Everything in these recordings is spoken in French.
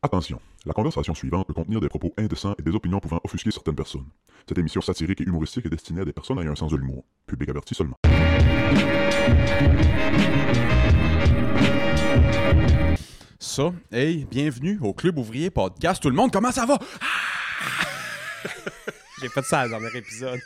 Attention, la conversation suivante peut contenir des propos indécents et des opinions pouvant offusquer certaines personnes. Cette émission satirique et humoristique est destinée à des personnes ayant un sens de l'humour. Public averti seulement. Ça, hey, bienvenue au Club Ouvrier Podcast. Tout le monde, comment ça va? J'ai fait ça dans le dernier épisode.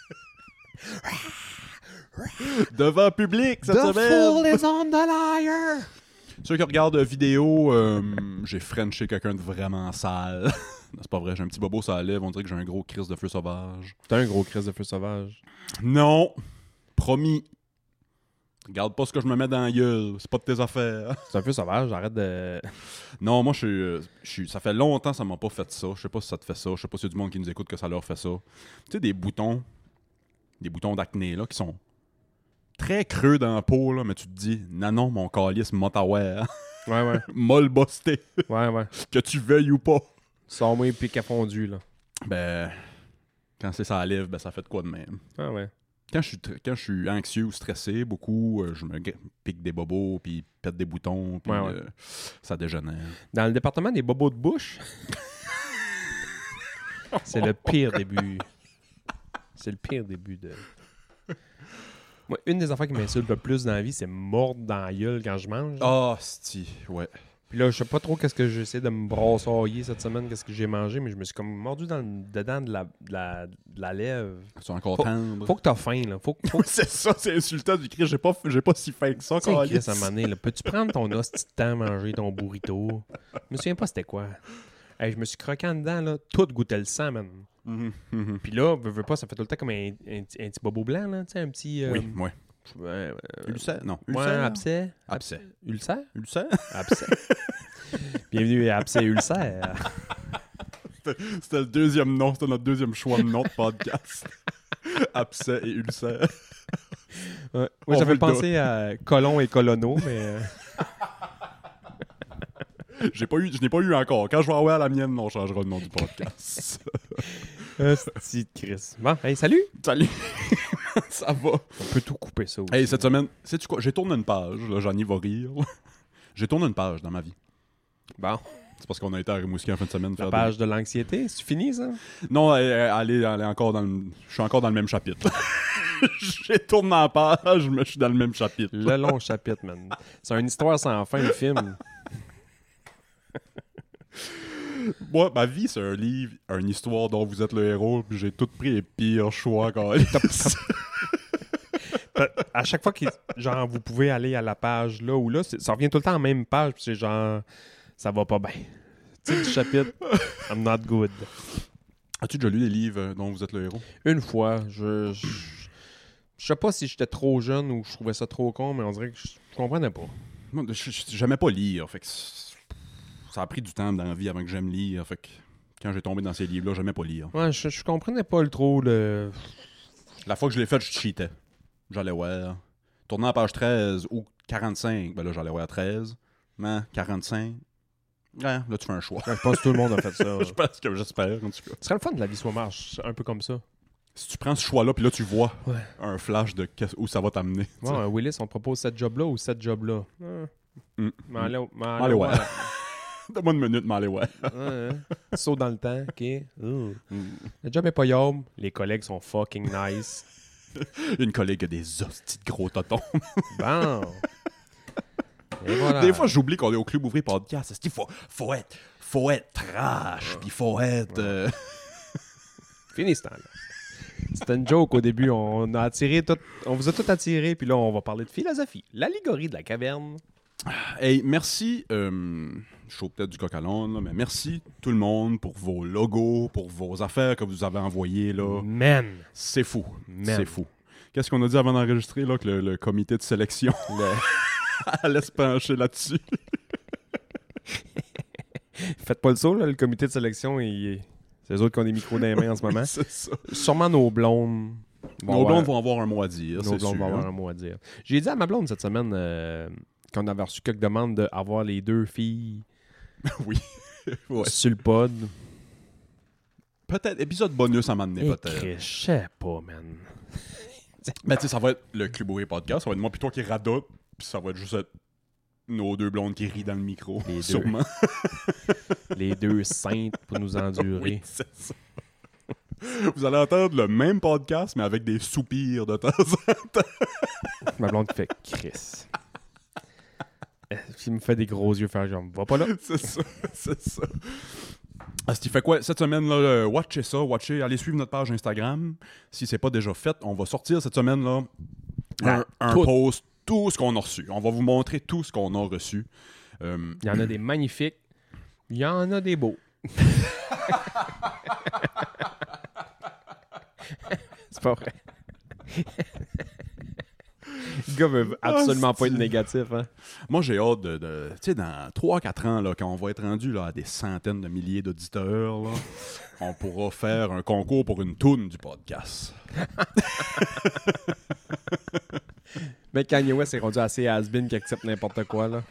Devant public cette The semaine. fool is on the liar. Ceux qui regardent la vidéo, j'ai frenché quelqu'un de vraiment sale. Non, c'est pas vrai, j'ai un petit bobo sur la lèvre, on dirait que j'ai un gros crise de feu sauvage. T'as un gros crise de feu sauvage. Non, promis. Regarde pas ce que je me mets dans la gueule, c'est pas de tes affaires. C'est un feu sauvage, arrête de... Non, moi, je suis. Ça fait longtemps que ça m'a pas fait ça. Je sais pas si ça te fait ça. Je sais pas s'il y a du monde qui nous écoute que ça leur fait ça. Tu sais, des boutons d'acné, là, qui sont très creux dans la peau, là, mais tu te dis, non, mon calice Motaware, Ouais. molle busté, Ouais. que tu veuilles ou pas. Sors-moi et pique à fondu, là. Ben, quand c'est ça à lèvre, ben, ça fait de quoi de même. Ah ouais. Quand je suis anxieux ou stressé, beaucoup, je me pique des bobos, puis pète des boutons, puis Ouais. ça dégénère. Dans le département des bobos de bouche, c'est le pire début. C'est le pire début de... Moi, une des affaires qui m'insulte le plus dans la vie, c'est mordre dans la gueule quand je mange. Ah, c'ti, ouais. Puis là, je sais pas trop qu'est-ce que j'essaie de me brassailler cette semaine, qu'est-ce que j'ai mangé, mais je me suis comme mordu dedans de la lèvre. Tu es encore Faut- tendre. Faut que t'as faim, là. Faut que C'est ça, c'est insultant du cri. J'ai pas si faim que ça, tu sais, câlisse. Chris, à un moment donné, là, peux-tu prendre ton hostie de temps à manger ton burrito? Je me souviens pas c'était quoi. Hey, je me suis croqué en dedans, là. Tout goûtait le sang, man. Puis là, veux pas, ça fait tout le temps comme un petit bobo blanc, là. Tu sais, un petit... Oui, ouais. Ouais, Ulcère? Non. ouais, Ulcère? abcès. Abcès. Ulcère? Ulcère? Abcès. Bienvenue à Abcès Ulcère. C'était le deuxième nom. C'était notre deuxième choix de nom de podcast. Abcès et ulcère. Ouais. On Moi, j'avais vous le pensé à colon et colono, mais... Je n'ai pas eu encore. Quand je vais avoir la mienne, on changera le nom du podcast. Petit Chris. Bon, hey, salut! Salut! Ça va? On peut tout couper ça aussi. Hey, cette semaine, sais-tu quoi? J'ai tourné une page. Là, Johnny va rire. J'ai tourné une page dans ma vie. Bon, C'est parce qu'on a été à Rimouski en fin de semaine. la faire page de l'anxiété, c'est fini, ça? Non, elle est encore dans le... Je suis encore dans le même chapitre. J'ai tourné la page, mais je suis dans le même chapitre. Le long chapitre, man. C'est une histoire sans fin, le film. Moi, ma vie, c'est un livre, une histoire dont vous êtes le héros, puis j'ai tout pris les pires choix quand même. À chaque fois que genre, vous pouvez aller à la page là ou là, ça revient tout le temps en même page, puis c'est genre, ça va pas bien. Tu sais, le chapitre, I'm not good. As-tu déjà lu les livres dont vous êtes le héros? Une fois, je sais pas si j'étais trop jeune ou je trouvais ça trop con, mais on dirait que je comprenais pas. Moi, j'aimais pas lire, fait que ça a pris du temps dans la vie avant que j'aime lire, fait que quand j'ai tombé dans ces livres-là, j'aimais pas lire. Ouais, je comprenais pas trop le... La fois que je l'ai fait, je cheatais. J'allais voir. Tournant à page 13 ou 45, ben là, j'allais voir à 13. Mais 45, ouais, là, tu fais un choix. Je pense que tout le monde a fait ça. Je pense que j'espère, en tout cas. Ce serait le fun de la vie soit marche, un peu comme ça. Si tu prends ce choix-là, puis là, tu vois Ouais. un flash de où ça va t'amener. tu sais. Ouais, Willis, on te propose cette job-là ou cette job-là. M'en Allez, ouais. Donne-moi une minute, mais allez, ouais. Saut dans le temps, OK. Le job est pas yob. Les collègues sont fucking nice. Une collègue a des hosties de gros totons. Bon. Et voilà. Des fois, j'oublie qu'on est au Club Ouvrier Podcast. Il faut être trash, puis il faut être... Fini ce temps-là. C'était une joke au début. On a attiré tout, on vous a tout attiré, puis là, on va parler de philosophie. L'allégorie de la caverne. Hey, merci, je suis peut-être du coq à l'âne, là, mais merci tout le monde pour vos logos, pour vos affaires que vous avez envoyées, là. Man. C'est fou, Man. c'est fou. Qu'est-ce qu'on a dit avant d'enregistrer, là, que le comité de sélection allait se pencher là-dessus? Faites pas le saut, là, le comité de sélection, c'est eux autres qui ont des micros dans les mains en ce moment. C'est ça. Sûrement nos blondes. Nos blondes vont avoir un mot à dire, Nos c'est blondes sûr. vont avoir un mot à dire. J'ai dit à ma blonde cette semaine qu'on avait reçu quelques demandes d'avoir les deux filles Oui. Ouais. sur le pod. Peut-être, épisode bonus à m'amener, peut-être. Je sais pas, man. Mais tu sais, ça va être le Club Ouvrier Podcast, ça va être moi plutôt qui radote, puis ça va être juste être nos deux blondes qui rient dans le micro, Les deux. sûrement. Les deux saintes pour nous endurer. Oui, c'est ça. Vous allez entendre le même podcast, mais avec des soupirs de temps en temps. Ma blonde qui fait Chris. Qui me fait des gros yeux faire genre, va pas là. C'est ça, c'est ça. Ce qui fait quoi cette semaine-là? Watchez ça, allez suivre notre page Instagram. Si c'est pas déjà fait, on va sortir cette semaine-là un post, tout ce qu'on a reçu. On va vous montrer tout ce qu'on a reçu. Il y en a des magnifiques, il y en a des beaux. C'est pas vrai. Le gars veut absolument pas être négatif. Hein? Moi, j'ai hâte de tu sais, dans 3-4 ans, là, quand on va être rendu là, à des centaines de milliers d'auditeurs, là, on pourra faire un concours pour une toune du podcast. Mais Kanye West est rendu assez has-been qu'il accepte n'importe quoi. Là.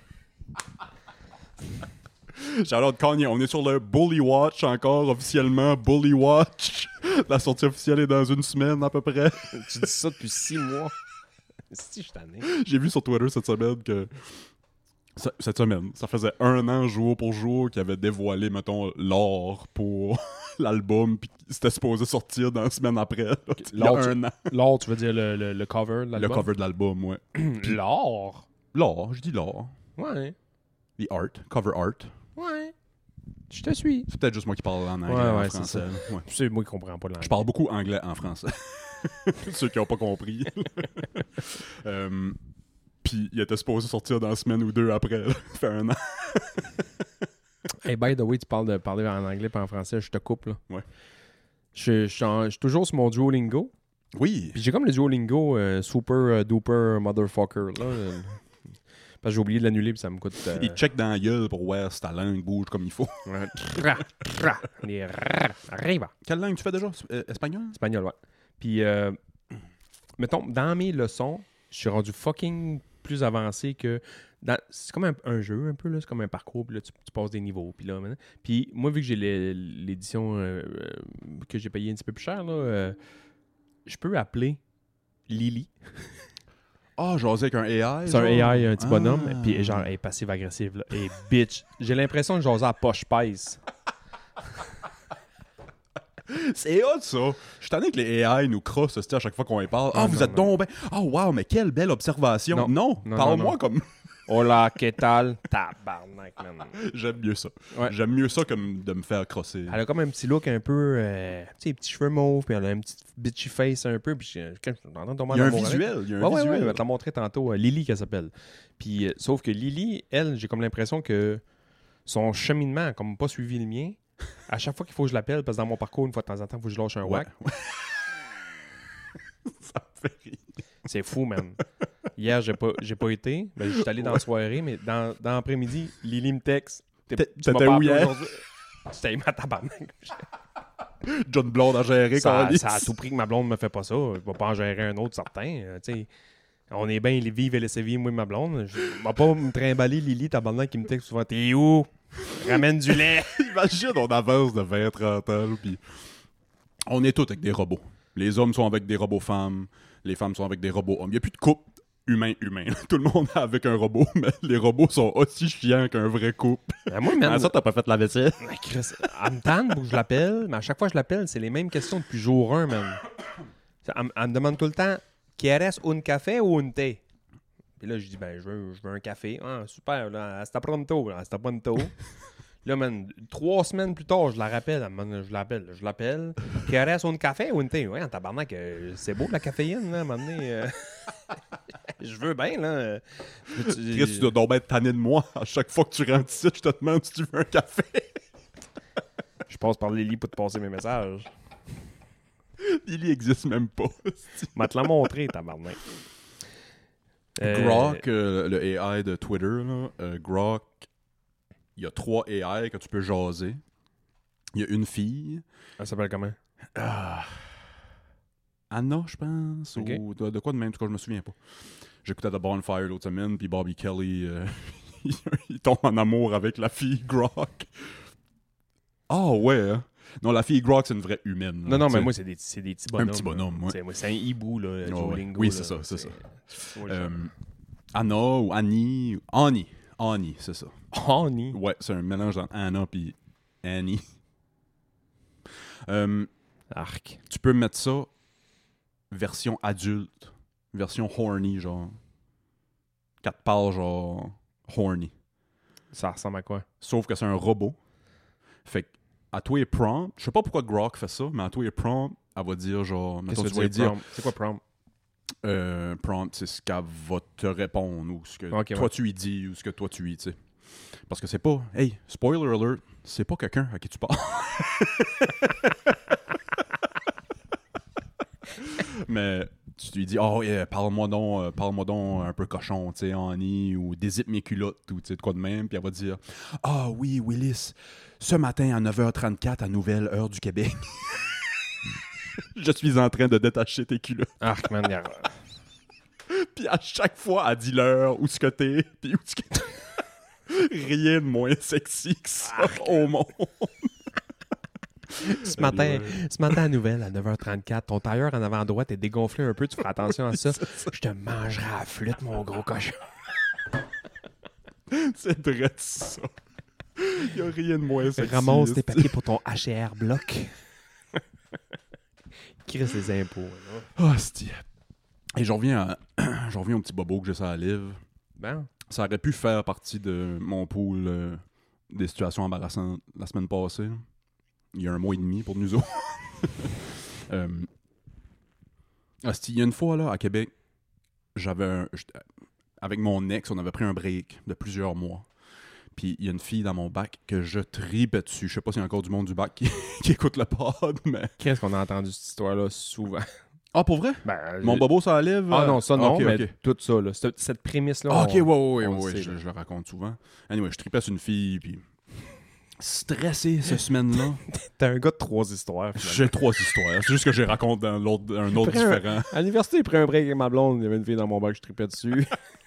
Shout-out Kanye, on est sur le Bully Watch encore, officiellement. Bully Watch. La sortie officielle est dans une semaine à peu près. Tu dis ça depuis 6 mois. Si, je t'en ai. J'ai vu sur Twitter cette semaine que... Cette semaine, ça faisait 1 an jour pour jour qu'il avait dévoilé, mettons, l'or pour l'album, puis c'était supposé sortir dans la semaine après. Là, il y a 1 an. L'or, tu veux dire le cover de l'album? Le cover de l'album, ouais. L'or? L'or, je dis l'or. Ouais. The art, cover art. Ouais. Je te suis. C'est peut-être juste moi qui parle en anglais, Ouais, en français. Ouais. C'est moi qui comprends pas l'anglais. Je parle beaucoup anglais en français. Ceux qui n'ont pas compris. Puis il était supposé sortir dans une semaine ou 2 après. Là. Ça fait 1 an. Hey, by the way, tu parles de parler en anglais pas en français, je te coupe, là. Ouais. Je suis toujours sur mon Duolingo. Oui. Puis j'ai comme le Duolingo super duper motherfucker, là. Parce que j'ai oublié de l'annuler, puis ça me coûte... Il check dans la gueule pour voir si ta langue bouge comme il faut. Arriva. Quelle langue tu fais déjà? Espagnol? Espagnol, ouais. Puis, mettons, dans mes leçons, je suis rendu fucking plus avancé que... C'est comme un jeu, un peu, là. C'est comme un parcours, puis là, tu passes des niveaux. Puis là, maintenant... Puis moi, vu que j'ai l'édition que j'ai payée un petit peu plus cher, là, je peux appeler Lily. Ah, jaser avec un AI? C'est un AI, un petit bonhomme. Puis genre, elle est passive-agressive, là. Et bitch. J'ai l'impression que jaser à poche pèse. C'est hot, ça. Je suis tanné que les AI nous crossent à chaque fois qu'on les parle. Ah, vous êtes donc ben... Ah, wow, mais quelle belle observation. Non, parle-moi comme... Hola, ¿qué tal? Tabarnak, man. J'aime mieux ça. Ouais. J'aime mieux ça que de me faire crosser. Elle a comme un petit look un peu... tu sais, petits cheveux mauves, puis elle a un petit bitchy face un peu. Puis quand je t'entends tomber Il y a un amour visuel. avec. Il y a un visuel. Ouais, je vais te la montrer tantôt. Lily, qu'elle s'appelle. Puis, sauf que Lily, elle, j'ai comme l'impression que son cheminement a comme pas suivi le mien. À chaque fois qu'il faut que je l'appelle, parce que dans mon parcours, une fois de temps en temps, il faut que je lâche un whack. Ça me fait rire. C'est fou, man. Hier, j'ai pas été. Ben, je suis allé dans la soirée, mais dans l'après-midi, Lily me texte. T'étais où hier? J'étais ma tabarnak. John Blonde a géré Ça quand a tout pris que ma blonde me fait pas ça. Je vais pas en gérer un autre certain. Tu sais, on est bien les vivre et laisser vivre, moi et ma blonde. Je vais pas me trimballer Lily, tabarnak, qui me texte souvent. T'es où? Ramène du lait. Imagine, on avance de 20-30 ans, puis on est tous avec des robots. Les hommes sont avec des robots femmes, les femmes sont avec des robots hommes. Il n'y a plus de couple humain-humain. Tout le monde est avec un robot, mais les robots sont aussi chiants qu'un vrai couple. Ben moi, man, ça, t'as pas fait la vaisselle? Ben, Chris, elle me tanne pour que je l'appelle, mais à chaque fois que je l'appelle, c'est les mêmes questions depuis jour 1, man. Elle me demande tout le temps, ¿Quieres un café ou un thé? Puis là, je dis, ben, je veux un café. Ah, super, là, hasta pronto. Là, man, 3 semaines plus tard, je la rappelle. Je l'appelle. ¿Quieres un café ou un thé? Ouais, en tabarnak, c'est beau la caféine, là, à un moment donné. Je veux bien, là. Chris, tu dois donc être tanné de moi. À chaque fois que tu rentres ici, je te demande si tu veux un café. Je passe par Lily pour te passer mes messages. Lily existe même pas. Je vais te la montrer, tabarnak. Grok, le AI de Twitter, là, Grok, il y a 3 AI que tu peux jaser. Il y a une fille. Elle s'appelle comment? Anna, je pense. Okay. Ou de quoi de même, en tout cas, je me souviens pas. J'écoutais The Bonfire l'autre semaine, puis Bobby Kelly, il tombe en amour avec la fille Grok. Ah ouais, hein? Non, la fille Grok, c'est une vraie humaine. Là, non, mais moi, c'est des petits bonhommes. Un petit bonhomme, ouais. C'est un hibou, là, Duolingo. Oui, là, c'est ça, c'est ça. Ouais, Anna ou Annie, c'est ça. Annie. Ouais, c'est un mélange entre Anna puis Annie. Arc. Tu peux mettre ça version adulte, version horny, genre 4 pages, genre horny. Ça ressemble à quoi? Sauf que c'est un robot. Fait que à toi et prompt, je sais pas pourquoi Grok fait ça, mais à toi et prompt, elle va dire genre, mettons, Qu'est-ce tu que vas tu veux dire dire prompt? C'est quoi prompt? prompt, c'est ce qu'elle va te répondre ou ce que Ok, toi ouais. tu lui dis ou ce que toi tu lui dis. Parce que c'est pas, hey, spoiler alert, c'est pas quelqu'un à qui tu parles. Mais tu lui dis, oh, yeah, parle-moi donc un peu cochon, tu sais, Annie, ou dézippe mes culottes, ou tu sais, de quoi de même. Puis elle va dire, ah oui, Willis, ce matin à 9h34 à Nouvelle Heure du Québec, je suis en train de détacher tes culottes. Arc, man. Puis à chaque fois, elle dit l'heure, où ce que t'es, puis où ce que t'es. Rien de moins sexy que ça au monde. Ce matin à Nouvelle, à 9h34, ton tailleur en avant à droite est dégonflé un peu. Tu feras attention à ça. Je te mangerai à la flûte, mon gros cochon. C'est vrai ça. Il n'y a rien de moins sexy. Ramasse tes papiers pour ton HR bloc. Crisse les impôts. Là. Oh, c'est... Et j'en reviens au petit bobo que j'ai ça à livre. Ben, Ça aurait pu faire partie de mon pool des situations embarrassantes la semaine passée. Il y a 1 mois et demi pour nous autres. Il y a une fois, là, à Québec, avec mon ex, on avait pris un break de plusieurs mois. Puis il y a une fille dans mon bac que je tripais dessus. Je sais pas s'il y a encore du monde du bac qui écoute le pod, mais... qu'est-ce qu'on a entendu cette histoire-là souvent? Ah, pour vrai? Ben, Mon bobo, ça lève? Ah non, ça non, Ok, mais ok. tout ça, là, cette prémisse-là. Ah, ok, on ouais, le sait, je là. le raconte souvent. Anyway, je tripais sur une fille, puis stressé cette semaine-là. T'es un gars de 3 histoires. finalement. J'ai 3 histoires. C'est juste que j'ai raconté dans un autre Après un- différent. À l'université, j'ai pris un break avec ma blonde. Il y avait une fille dans mon bac, je tripais dessus.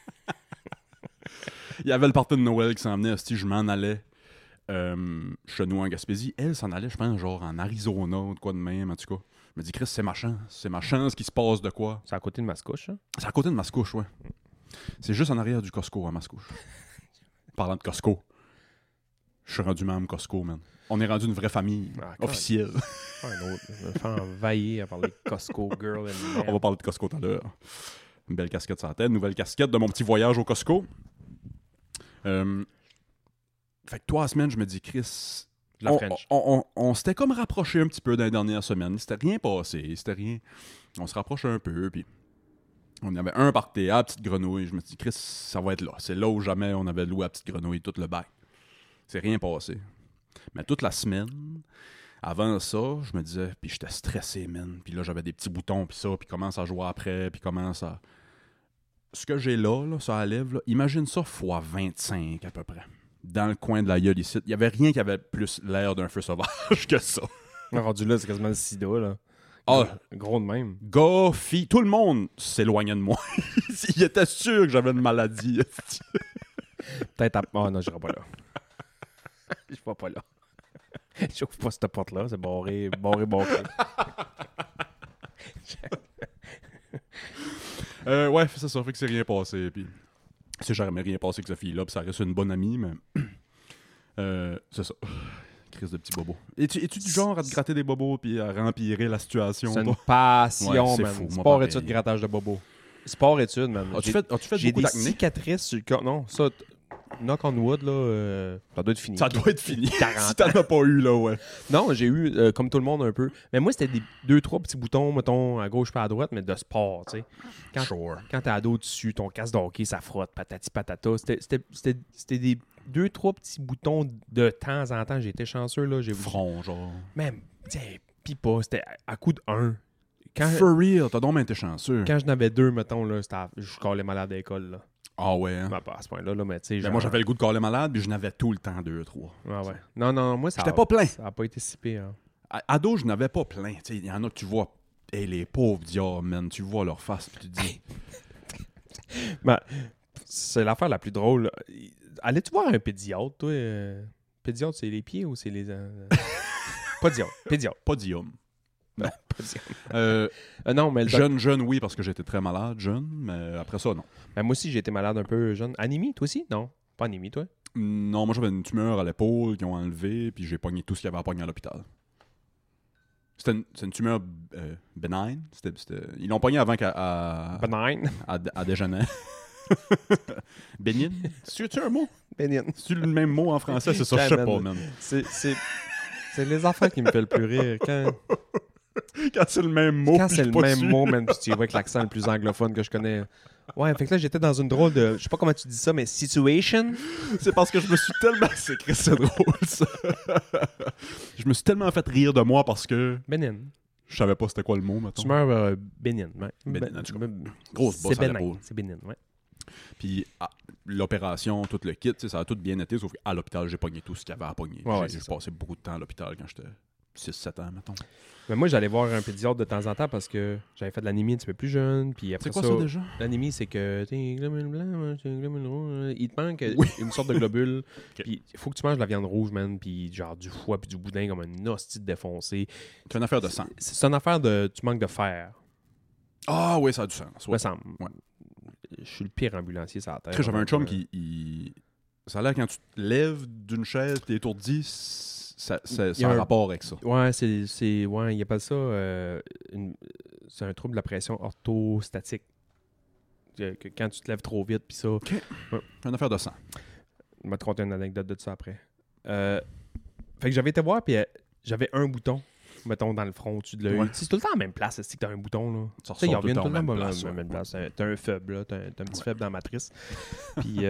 Il y avait le party de Noël qui s'en venait. Je m'en allais chez nous en Gaspésie. Elle s'en allait, je pense, genre en Arizona ou de quoi de même, en tout cas. Je me dis, Chris, c'est ma chance. C'est ma chance qu'il se passe de quoi. C'est à côté de Mascouche, hein? C'est à côté de Mascouche, ouais. C'est juste en arrière du Costco à Mascouche. Parlant de Costco, je suis rendu même Costco, man. On est rendu une vraie famille Ah, officielle. Un autre. Je me fais envahir à parler de Costco Girl and Man. On va parler de Costco tout à l'heure. Une belle casquette sur la tête, nouvelle casquette de mon petit voyage au Costco. Fait que 3 semaines, je me dis, Chris, La French. on s'était comme rapproché un petit peu dans les dernières semaines. C'était rien passé, c'était rien. On se rapproche un peu, puis on avait un party à la Petite Grenouille. Je me dis, Chris, ça va être là. C'est là où jamais on avait loué à Petite Grenouille tout le bac. C'est rien passé. Mais toute la semaine, avant ça, je me disais, puis j'étais stressé, man. Puis là, j'avais des petits boutons, puis ça, puis commence à jouer après, puis commence à... Ce que j'ai là, sur la lèvre, là, imagine ça fois 25 à peu près. Dans le coin de la gueule ici. Il n'y avait rien qui avait plus l'air d'un feu sauvage que ça. Rendu là, c'est quasiment le sida, là. Ah, Gros de même. gars, filles, tout le monde s'éloignait de moi. Il était sûr que j'avais une maladie. Peut-être à... Oh non, je n'irai pas là. Je vais pas là. J'ouvre pas cette porte-là, c'est barré. Ouais, c'est ça, fait que c'est rien passé. Puis, c'est jamais rien passé avec cette fille-là, puis ça reste une bonne amie, mais. C'est ça. Crise de petit bobo. Es-tu du genre à te gratter des bobos puis à rempirer la situation? C'est une toi? passion, Ouais, c'est man. fou, moi, Sport-études, pareil. grattage de bobo. Sport-études, man. As-tu fait J'ai beaucoup des d'acné? cicatrices sur le corps. Non, ça, knock on wood, là, ça doit être fini. Ça doit être fini. 40 Si t'en as pas eu, là, ouais. Non, j'ai eu, comme tout le monde, un peu. Mais moi, c'était des 2-3 petits boutons, mettons, à gauche pas à droite, mais de sport, tu sais. Quand- Sure. Quand t'es ado dessus, ton casque de hockey, ça frotte, patati patata. C'était des 2-3 petits boutons de temps en temps. J'ai été chanceux, là. J'ai Front, genre. même, tiens, pis pas. C'était à coup de 1. Quand, For real, t'as donc bien été chanceux. quand j'en avais 2, mettons, là, je collais malade à l'école, là. Ah ouais, hein? Ben, pas à ce point-là, là, mais tu sais. Ben, genre- moi, j'avais le goût de coller malade, puis je n'avais tout le temps 2-3. Ouais, ouais. Non, moi, ça J'étais pas plein. Ça a pas été si pire. Hein. Ado, je n'avais pas plein. Il y en a que tu vois, hey, les pauvres diables, man, tu vois leur face, puis tu te dis... Ben, c'est l'affaire la plus drôle. Allais-tu voir un pédiatre, toi? Pédiatre, c'est les pieds ou c'est les... Pédiatre. Podium. Non, mais Jeune, oui, parce que j'étais très malade, jeune, mais après ça, non. Ben, moi aussi, j'ai été malade un peu jeune. Anémie, toi aussi? Non, pas anémie, toi? Non, moi j'avais une tumeur à l'épaule qu'ils ont enlevée, puis j'ai pogné tout ce qu'il y avait à pogner à l'hôpital. C'est une tumeur benign. Ils l'ont pogné avant Benign. à déjeuner. Bénigne? C'est-tu un mot? Benign. C'est le même mot en français? C'est ça, je sais pas, man. C'est les affaires qui me fait le plus rire. Quand c'est le même mot, Quand c'est le même mot, même si tu vois avec l'accent le plus anglophone que je connais. Ouais, fait que là, j'étais dans une drôle de... Je sais pas comment tu dis ça, mais situation. C'est parce que je me suis tellement... C'est drôle, ça. Je me suis tellement fait rire de moi parce que Bénigne. je savais pas c'était quoi le mot, mettons. Tumeur bénigne. Ouais. Bénigne, en tout cas. Grosse bosse C'est à bénin. l'épaule. C'est bénigne, ouais. Puis l'opération, tout le kit, ça a tout bien été, sauf qu'à l'hôpital, j'ai pogné tout ce qu'il y avait à pogner. Ouais, j'ai passé beaucoup de temps à l'hôpital quand j'étais 6-7 ans, mettons. Mais moi, j'allais voir un pédiatre de temps en temps parce que j'avais fait de l'anémie un petit peu plus jeune. Puis après C'est quoi ça déjà? L'anémie, c'est que t'es un globule blanc, t'es un globule rouge. Il te manque une sorte de globule. Okay. Puis il faut que tu manges de la viande rouge, man. Puis genre du foie, puis du boudin comme un hostie défoncé. C'est une affaire de sang. C'est une affaire de. Tu manques de fer. Ah oui, ça a du sens. Me semble. Ouais. Je suis le pire ambulancier sur la terre. J'avais un chum qui... Ça a l'air quand tu te lèves d'une chaise, t'es étourdi, ça a un rapport avec ça. Ouais, ouais, il appelle ça c'est un trouble de la pression orthostatique. Que quand tu te lèves trop vite, puis ça... OK. Ouais. C'est une affaire de sang. Je vais te conter une anecdote de ça après. Fait que j'avais été voir, puis j'avais un bouton, mettons, dans le front au-dessus de l'œil. Ouais. C'est tout le temps la même place, c'est que t'as un bouton, là. Ça Tu sais, ils ressort tout le reviennent temps tout le temps même à place, la même ouais. place. T'as un faible, là. T'as un petit faible dans la matrice. Puis...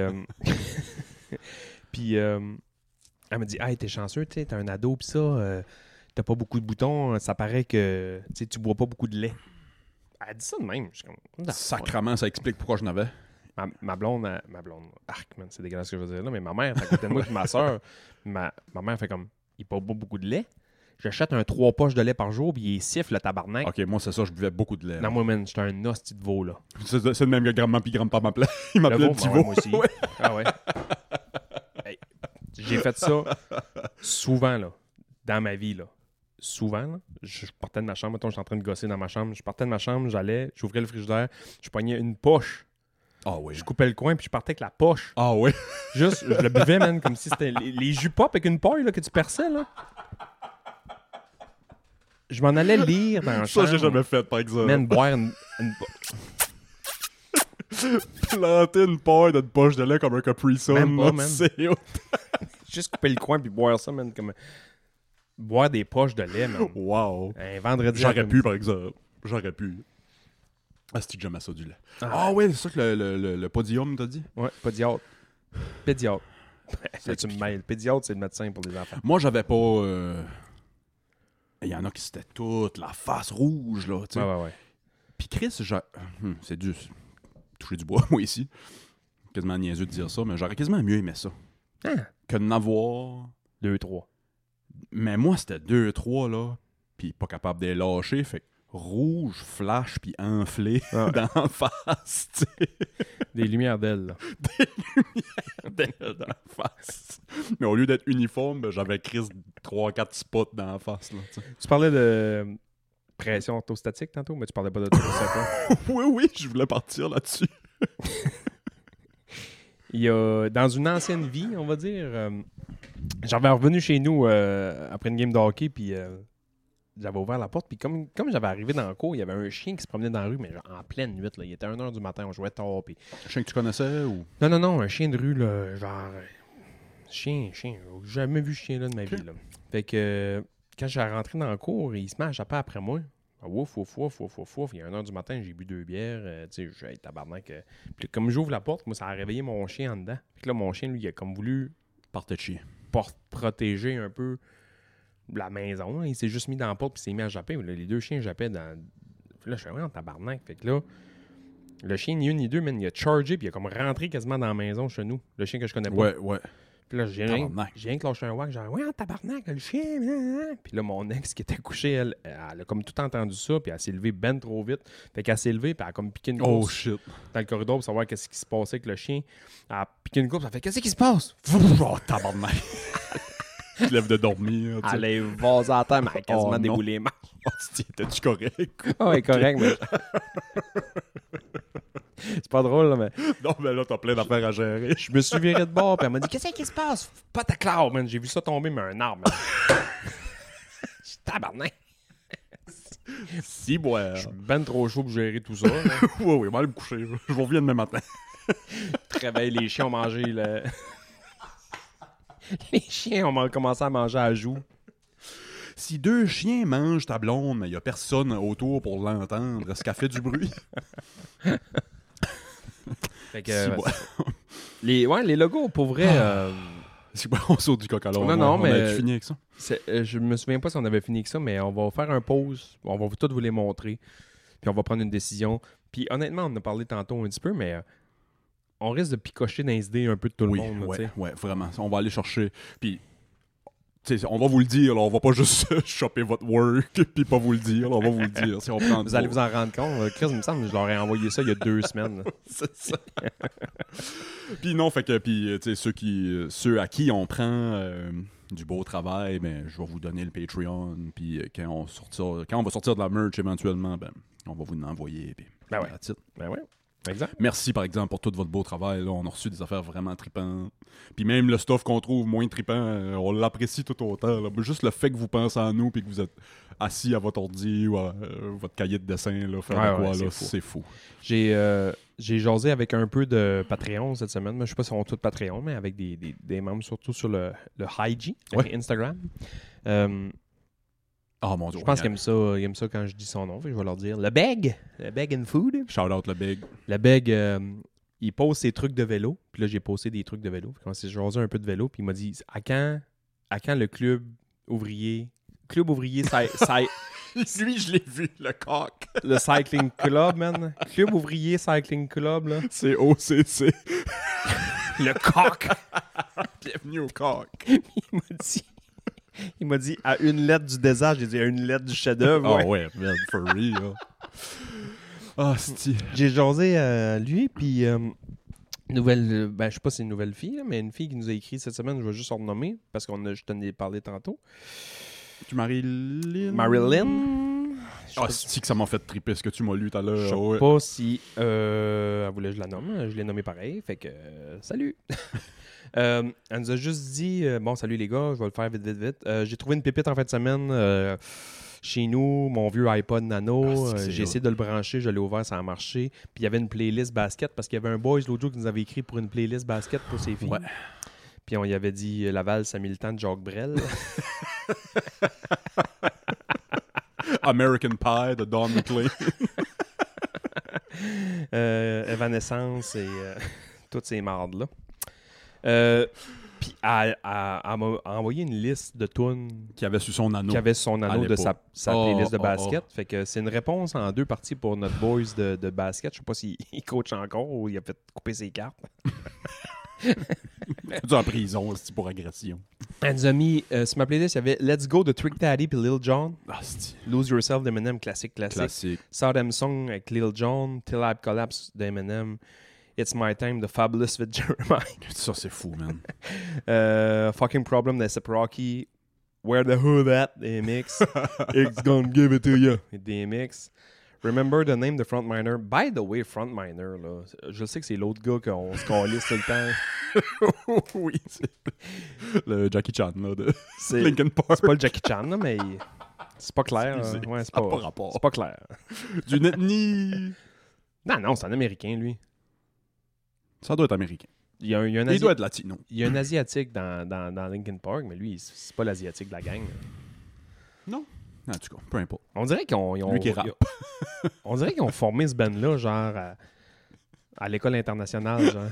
puis... elle me dit, hey, t'es chanceux, tu sais, t'as un ado, pis ça, t'as pas beaucoup de boutons, ça paraît que tu bois pas beaucoup de lait. Elle dit ça de même. Je suis comme, Sacrement, ça explique pourquoi je n'avais. ma blonde, arc, man, c'est dégueulasse ce que je veux dire là, mais ma mère, à côté de moi, puis ma soeur, ma mère fait comme, il boit pas beaucoup de lait. J'achète un 3 poches de lait par jour, puis il siffle le tabarnak. OK, moi, c'est ça, je buvais beaucoup de lait. Non, moi, man, j'étais un hostie de veau, là. C'est le même que grand-maman puis grand-papa m'appelait. Il Le m'appelait veau, le petit ouais, veau. moi aussi. Ouais. Ah ouais. Hey, j'ai fait ça souvent, là, dans ma vie, là. Souvent, là, je partais de ma chambre, mettons, j'étais en train de gosser dans ma chambre, je partais de ma chambre, j'ouvrais le frigidaire, je pognais une poche, Ah oui. je coupais le coin, puis je partais avec la poche. Ah oui. Juste, je le buvais, man, comme si c'était les jus pop avec une paille, là, que tu perçais, là. Je m'en allais lire dans la chambre. Ça, j'ai jamais fait, par exemple. Man, boire une Planter une paille d'une poche de lait comme un Capri Sun. Même pas, là, man. c'est hot. juste couper le coin, puis boire ça, man, comme... Boire des poches de lait, man. Wow. Un vendredi J'aurais pu, par exemple. J'aurais pu. Ah, c'est que j'aime ça du lait. Ah oui, c'est ça que le podium t'a dit? Ouais, pédiatre. Pédiatre. Là, tu me mêles. Pédiatre, c'est le médecin pour les enfants. Moi, j'avais pas... Il y en a qui c'était toute la face rouge, là, tu sais. Ouais. Puis Chris, c'est dû toucher du bois, moi, ici. Quasiment niaiseux de dire ça, mais j'aurais quasiment mieux aimé ça. Ah. Que de n'avoir... 2-3. Mais moi, c'était 2-3, là, puis pas capable de les lâcher, fait que rouge, flash, puis enflé d'en face, tu sais. Des lumières d'ailes, là. D'en face. Mais au lieu d'être uniforme, ben, j'avais Chris 3-4 spots dans la face, là, tu sais. Tu parlais de pression orthostatique tantôt, mais tu parlais pas de ça. Oui, je voulais partir là-dessus. Il y a, dans une ancienne vie, on va dire, j'avais revenu chez nous après une game de hockey, puis j'avais ouvert la porte, puis comme j'avais arrivé dans le cours, il y avait un chien qui se promenait dans la rue, mais genre en pleine nuit, là. Il était 1h du matin, on jouait tard, puis... Un chien que tu connaissais, ou... Non, un chien de rue, là, genre... Chien, j'ai jamais vu ce chien-là de ma vie, là. Fait que, quand j'ai rentré dans le cours, il se met à japper après moi. Ouf. Il est 1h du matin, j'ai bu 2 bières. Tu sais, je suis tabarnak. Puis comme j'ouvre la porte, moi, ça a réveillé mon chien en dedans. Puis là, mon chien, lui, il a comme voulu Partait de chien. protéger un peu la maison. Hein. Il s'est juste mis dans la porte puis s'est mis à japper. Là, les deux chiens jappaient dans... Puis là, je suis vraiment en tabarnak. Fait que là, le chien, ni une ni deux, man, il a chargé puis il a comme rentré quasiment dans la maison chez nous. Le chien que je connais pas. Ouais. Puis là, j'ai rien que lâché un whack, genre, ouais, tabarnak, le chien, Puis là, mon ex qui était couchée, elle a comme tout entendu ça, puis elle s'est levée ben trop vite. Fait qu'elle s'est levée, puis elle a comme piqué une course shit. dans le corridor pour savoir qu'est-ce qui se passait avec le chien. Elle a piqué une course, elle a fait, qu'est-ce qui se passe? Oh, tabarnak. Tu te lèves de dormir, tu sais. Elle est vasée à terre, mais elle a quasiment déboulé les mains. Oh, t'es-tu correct? Ah, ouais, correct, mais... C'est pas drôle, là, mais Non, mais là, t'as plein d'affaires à gérer. je me suis viré de bord, puis elle m'a dit « Qu'est-ce qui se passe? » Pas ta clave, man. J'ai vu ça tomber, mais un arbre. Je suis tabarnak. Si, ouais. Je suis ben trop chaud pour gérer tout ça. là. Oui, on va aller me coucher. Je reviens demain matin. Je réveille, les chiens ont mangé le... Les chiens ont commencé à manger à joue. Si 2 chiens mangent ta blonde, mais il n'y a personne autour pour l'entendre, est-ce qu'elle fait du bruit? Fait que, Si, ouais, ouais. les logos, pour vrai... Si, ouais, on saute du coq à l'âne. Non, on mais- a fini avec ça. je me souviens pas si on avait fini avec ça, mais on va faire un pause. On va tous vous les montrer. Puis on va prendre une décision. Puis honnêtement, on en a parlé tantôt un petit peu, mais on risque de picocher dans les idées un peu de tout le monde. là, tu sais. Ouais, vraiment. On va aller chercher. Puis, tu sais, on va vous le dire. Là, on va pas juste choper votre work puis pas vous le dire. Là, on va vous le dire. Si on prend Vous allez vous en rendre compte. Chris, il me semble que je leur ai envoyé ça il y a 2 semaines. là. C'est ça. Puis non, fait que puis tu sais ceux à qui on prend du beau travail, ben je vais vous donner le Patreon, puis quand on va sortir de la merch éventuellement, ben on va vous l'envoyer, puis Ben ouais. that's it. Ben ouais, exact. Merci par exemple pour tout votre beau travail, là, on a reçu des affaires vraiment tripantes. Puis même le stuff qu'on trouve moins trippant, on l'apprécie tout autant. Là. Juste le fait que vous pensez à nous puis que vous êtes assis à votre ordi ou à votre cahier de dessin, là, faire Ouais, de quoi, ouais, là, c'est c'est fou. J'ai jasé avec un peu de Patreon cette semaine. Moi, je sais pas si on tous Patreon, mais avec des membres surtout sur le Hygie, Ouais. Instagram. Oh mon Dieu. Je pense qu'il aime ça quand je dis son nom. Fait que je vais leur dire le Beg and Food. Shout out le big. Le Beg, il pose ses trucs de vélo. Puis là, j'ai posté des trucs de vélo. Puis on s'est jasé un peu de vélo. Puis il m'a dit à quand le club ouvrier, Lui, je l'ai vu, le coq. le Cycling Club, man. Club ouvrier Cycling Club, là. C'est OCC. Le coq. Bienvenue au coq. Il m'a dit à une lettre du désert, j'ai dit à une lettre du chef-d'œuvre. Ah ouais, man, for real. Ah, c'est... J'ai jasé à lui, puis nouvelle, ben je sais pas si c'est une nouvelle fille, là, mais une fille qui nous a écrit cette semaine, je vais juste en renommer, parce je t'en ai parlé tantôt. Tu Marilyn? Marilyn. Ah, c'est que ça m'a fait triper ce que tu m'as lu tout à l'heure. Je sais ouais. pas si elle voulait que je la nomme. Je l'ai nommée pareil. Fait que salut. Elle nous a juste dit bon, salut les gars, je vais le faire vite. J'ai trouvé une pépite en fin de semaine chez nous, mon vieux iPod Nano. c'est J'ai essayé de le brancher, je l'ai ouvert, ça a marché. Puis il y avait une playlist basket parce qu'il y avait un boys l'autre jour qui nous avait écrit pour une playlist basket pour ses filles. Ouais. Puis on y avait dit Laval, ça a mis le temps de Jacques Brel. American Pie de Don McLean. Evanescence et toutes ces mardes-là. Puis elle m'a envoyé une liste de tunes Qui avait su son anneau. qui avait son anneau de sa playlist de Oh, basket. Fait que c'est une réponse en 2 parties pour notre boys de basket. Je sais pas s'il coach encore ou il a fait couper ses cartes. Tu es en prison c'est pour agression. Elle nous a mis, sur ma playlist, il y avait Let's Go de Trick Daddy puis Lil Jon. Ah, c'est Lose Yourself d'Eminem, classique. classique. Saddam Song avec Lil Jon. Till I Collapse d'Eminem. It's My Time de Fabulous with Jeremiah. Ça, c'est fou, man. Fucking Problem de A$AP Rocky. Where the Hood At DMX. It's gonna give it to you DMX. Remember the name de Frontminer. By the way, Frontminer, là, je sais que c'est l'autre gars qu'on se calisse tout le temps. Oui, c'est le Jackie Chan là, de C'est Linkin Park. c'est pas le Jackie Chan, là, mais c'est pas clair. Excusez, Ouais, c'est ça a pas, pas rapport. c'est pas clair. D'une ethnie. Non, c'est un Américain, lui. Ça doit être américain. Il y a un Il doit être latino. il y a un Asiatique dans Linkin Park, mais lui, c'est pas l'Asiatique de la gang. Non. En tout cas, peu importe. On dirait qu'ils ont... Lui qui rappe. On dirait qu'ils ont formé ce band-là, genre, à l'école internationale, genre.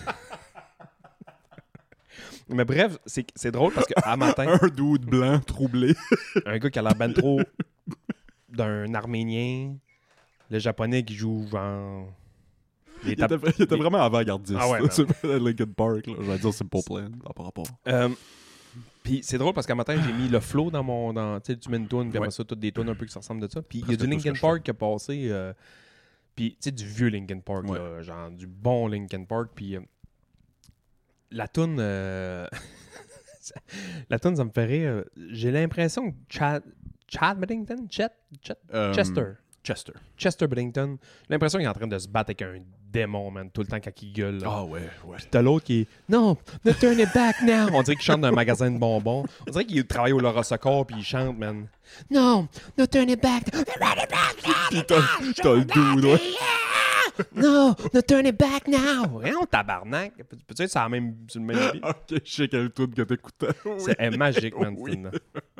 Mais bref, c'est drôle parce qu'à matin, Un dude blanc troublé. un gars qui a l'air ben trop d'un Arménien, le Japonais qui joue, genre... Il était vraiment avant-gardiste. Ah ouais, là, c'est pas Linkin Park. Là. J'allais dire Simple Plan par rapport. Puis c'est drôle parce qu'à matin, j'ai mis le flow tu sais, tu mets une toune, puis après Ouais. ça, toutes des tounes un peu qui se ressemblent de ça. Puis il y a Presque du tout ce Linkin que je Park qui a passé, puis tu sais, du vieux Linkin Park, Ouais. là, genre du bon Linkin Park. Puis la toune, la toune, ça me fait rire. J'ai l'impression que Chad Bennington, Chester. Chester. Chester Bennington, j'ai l'impression qu'il est en train de se battre avec un démon, man, tout le temps quand il gueule. Là. Ah ouais. Puis t'as l'autre qui est « No, no turn it back now! » On dirait qu'il chante dans un magasin de bonbons. On dirait qu'il travaille au Laura Secours puis il chante, man. « No, no turn it back! Turn it back now! » T'as le dude, ouais. No, no turn it back now! Voyons, tabarnak! Peut-être que c'est le même beat. Ok, je sais quel tune que t'écoutais. C'est magique, man, Oui. ce tune-là.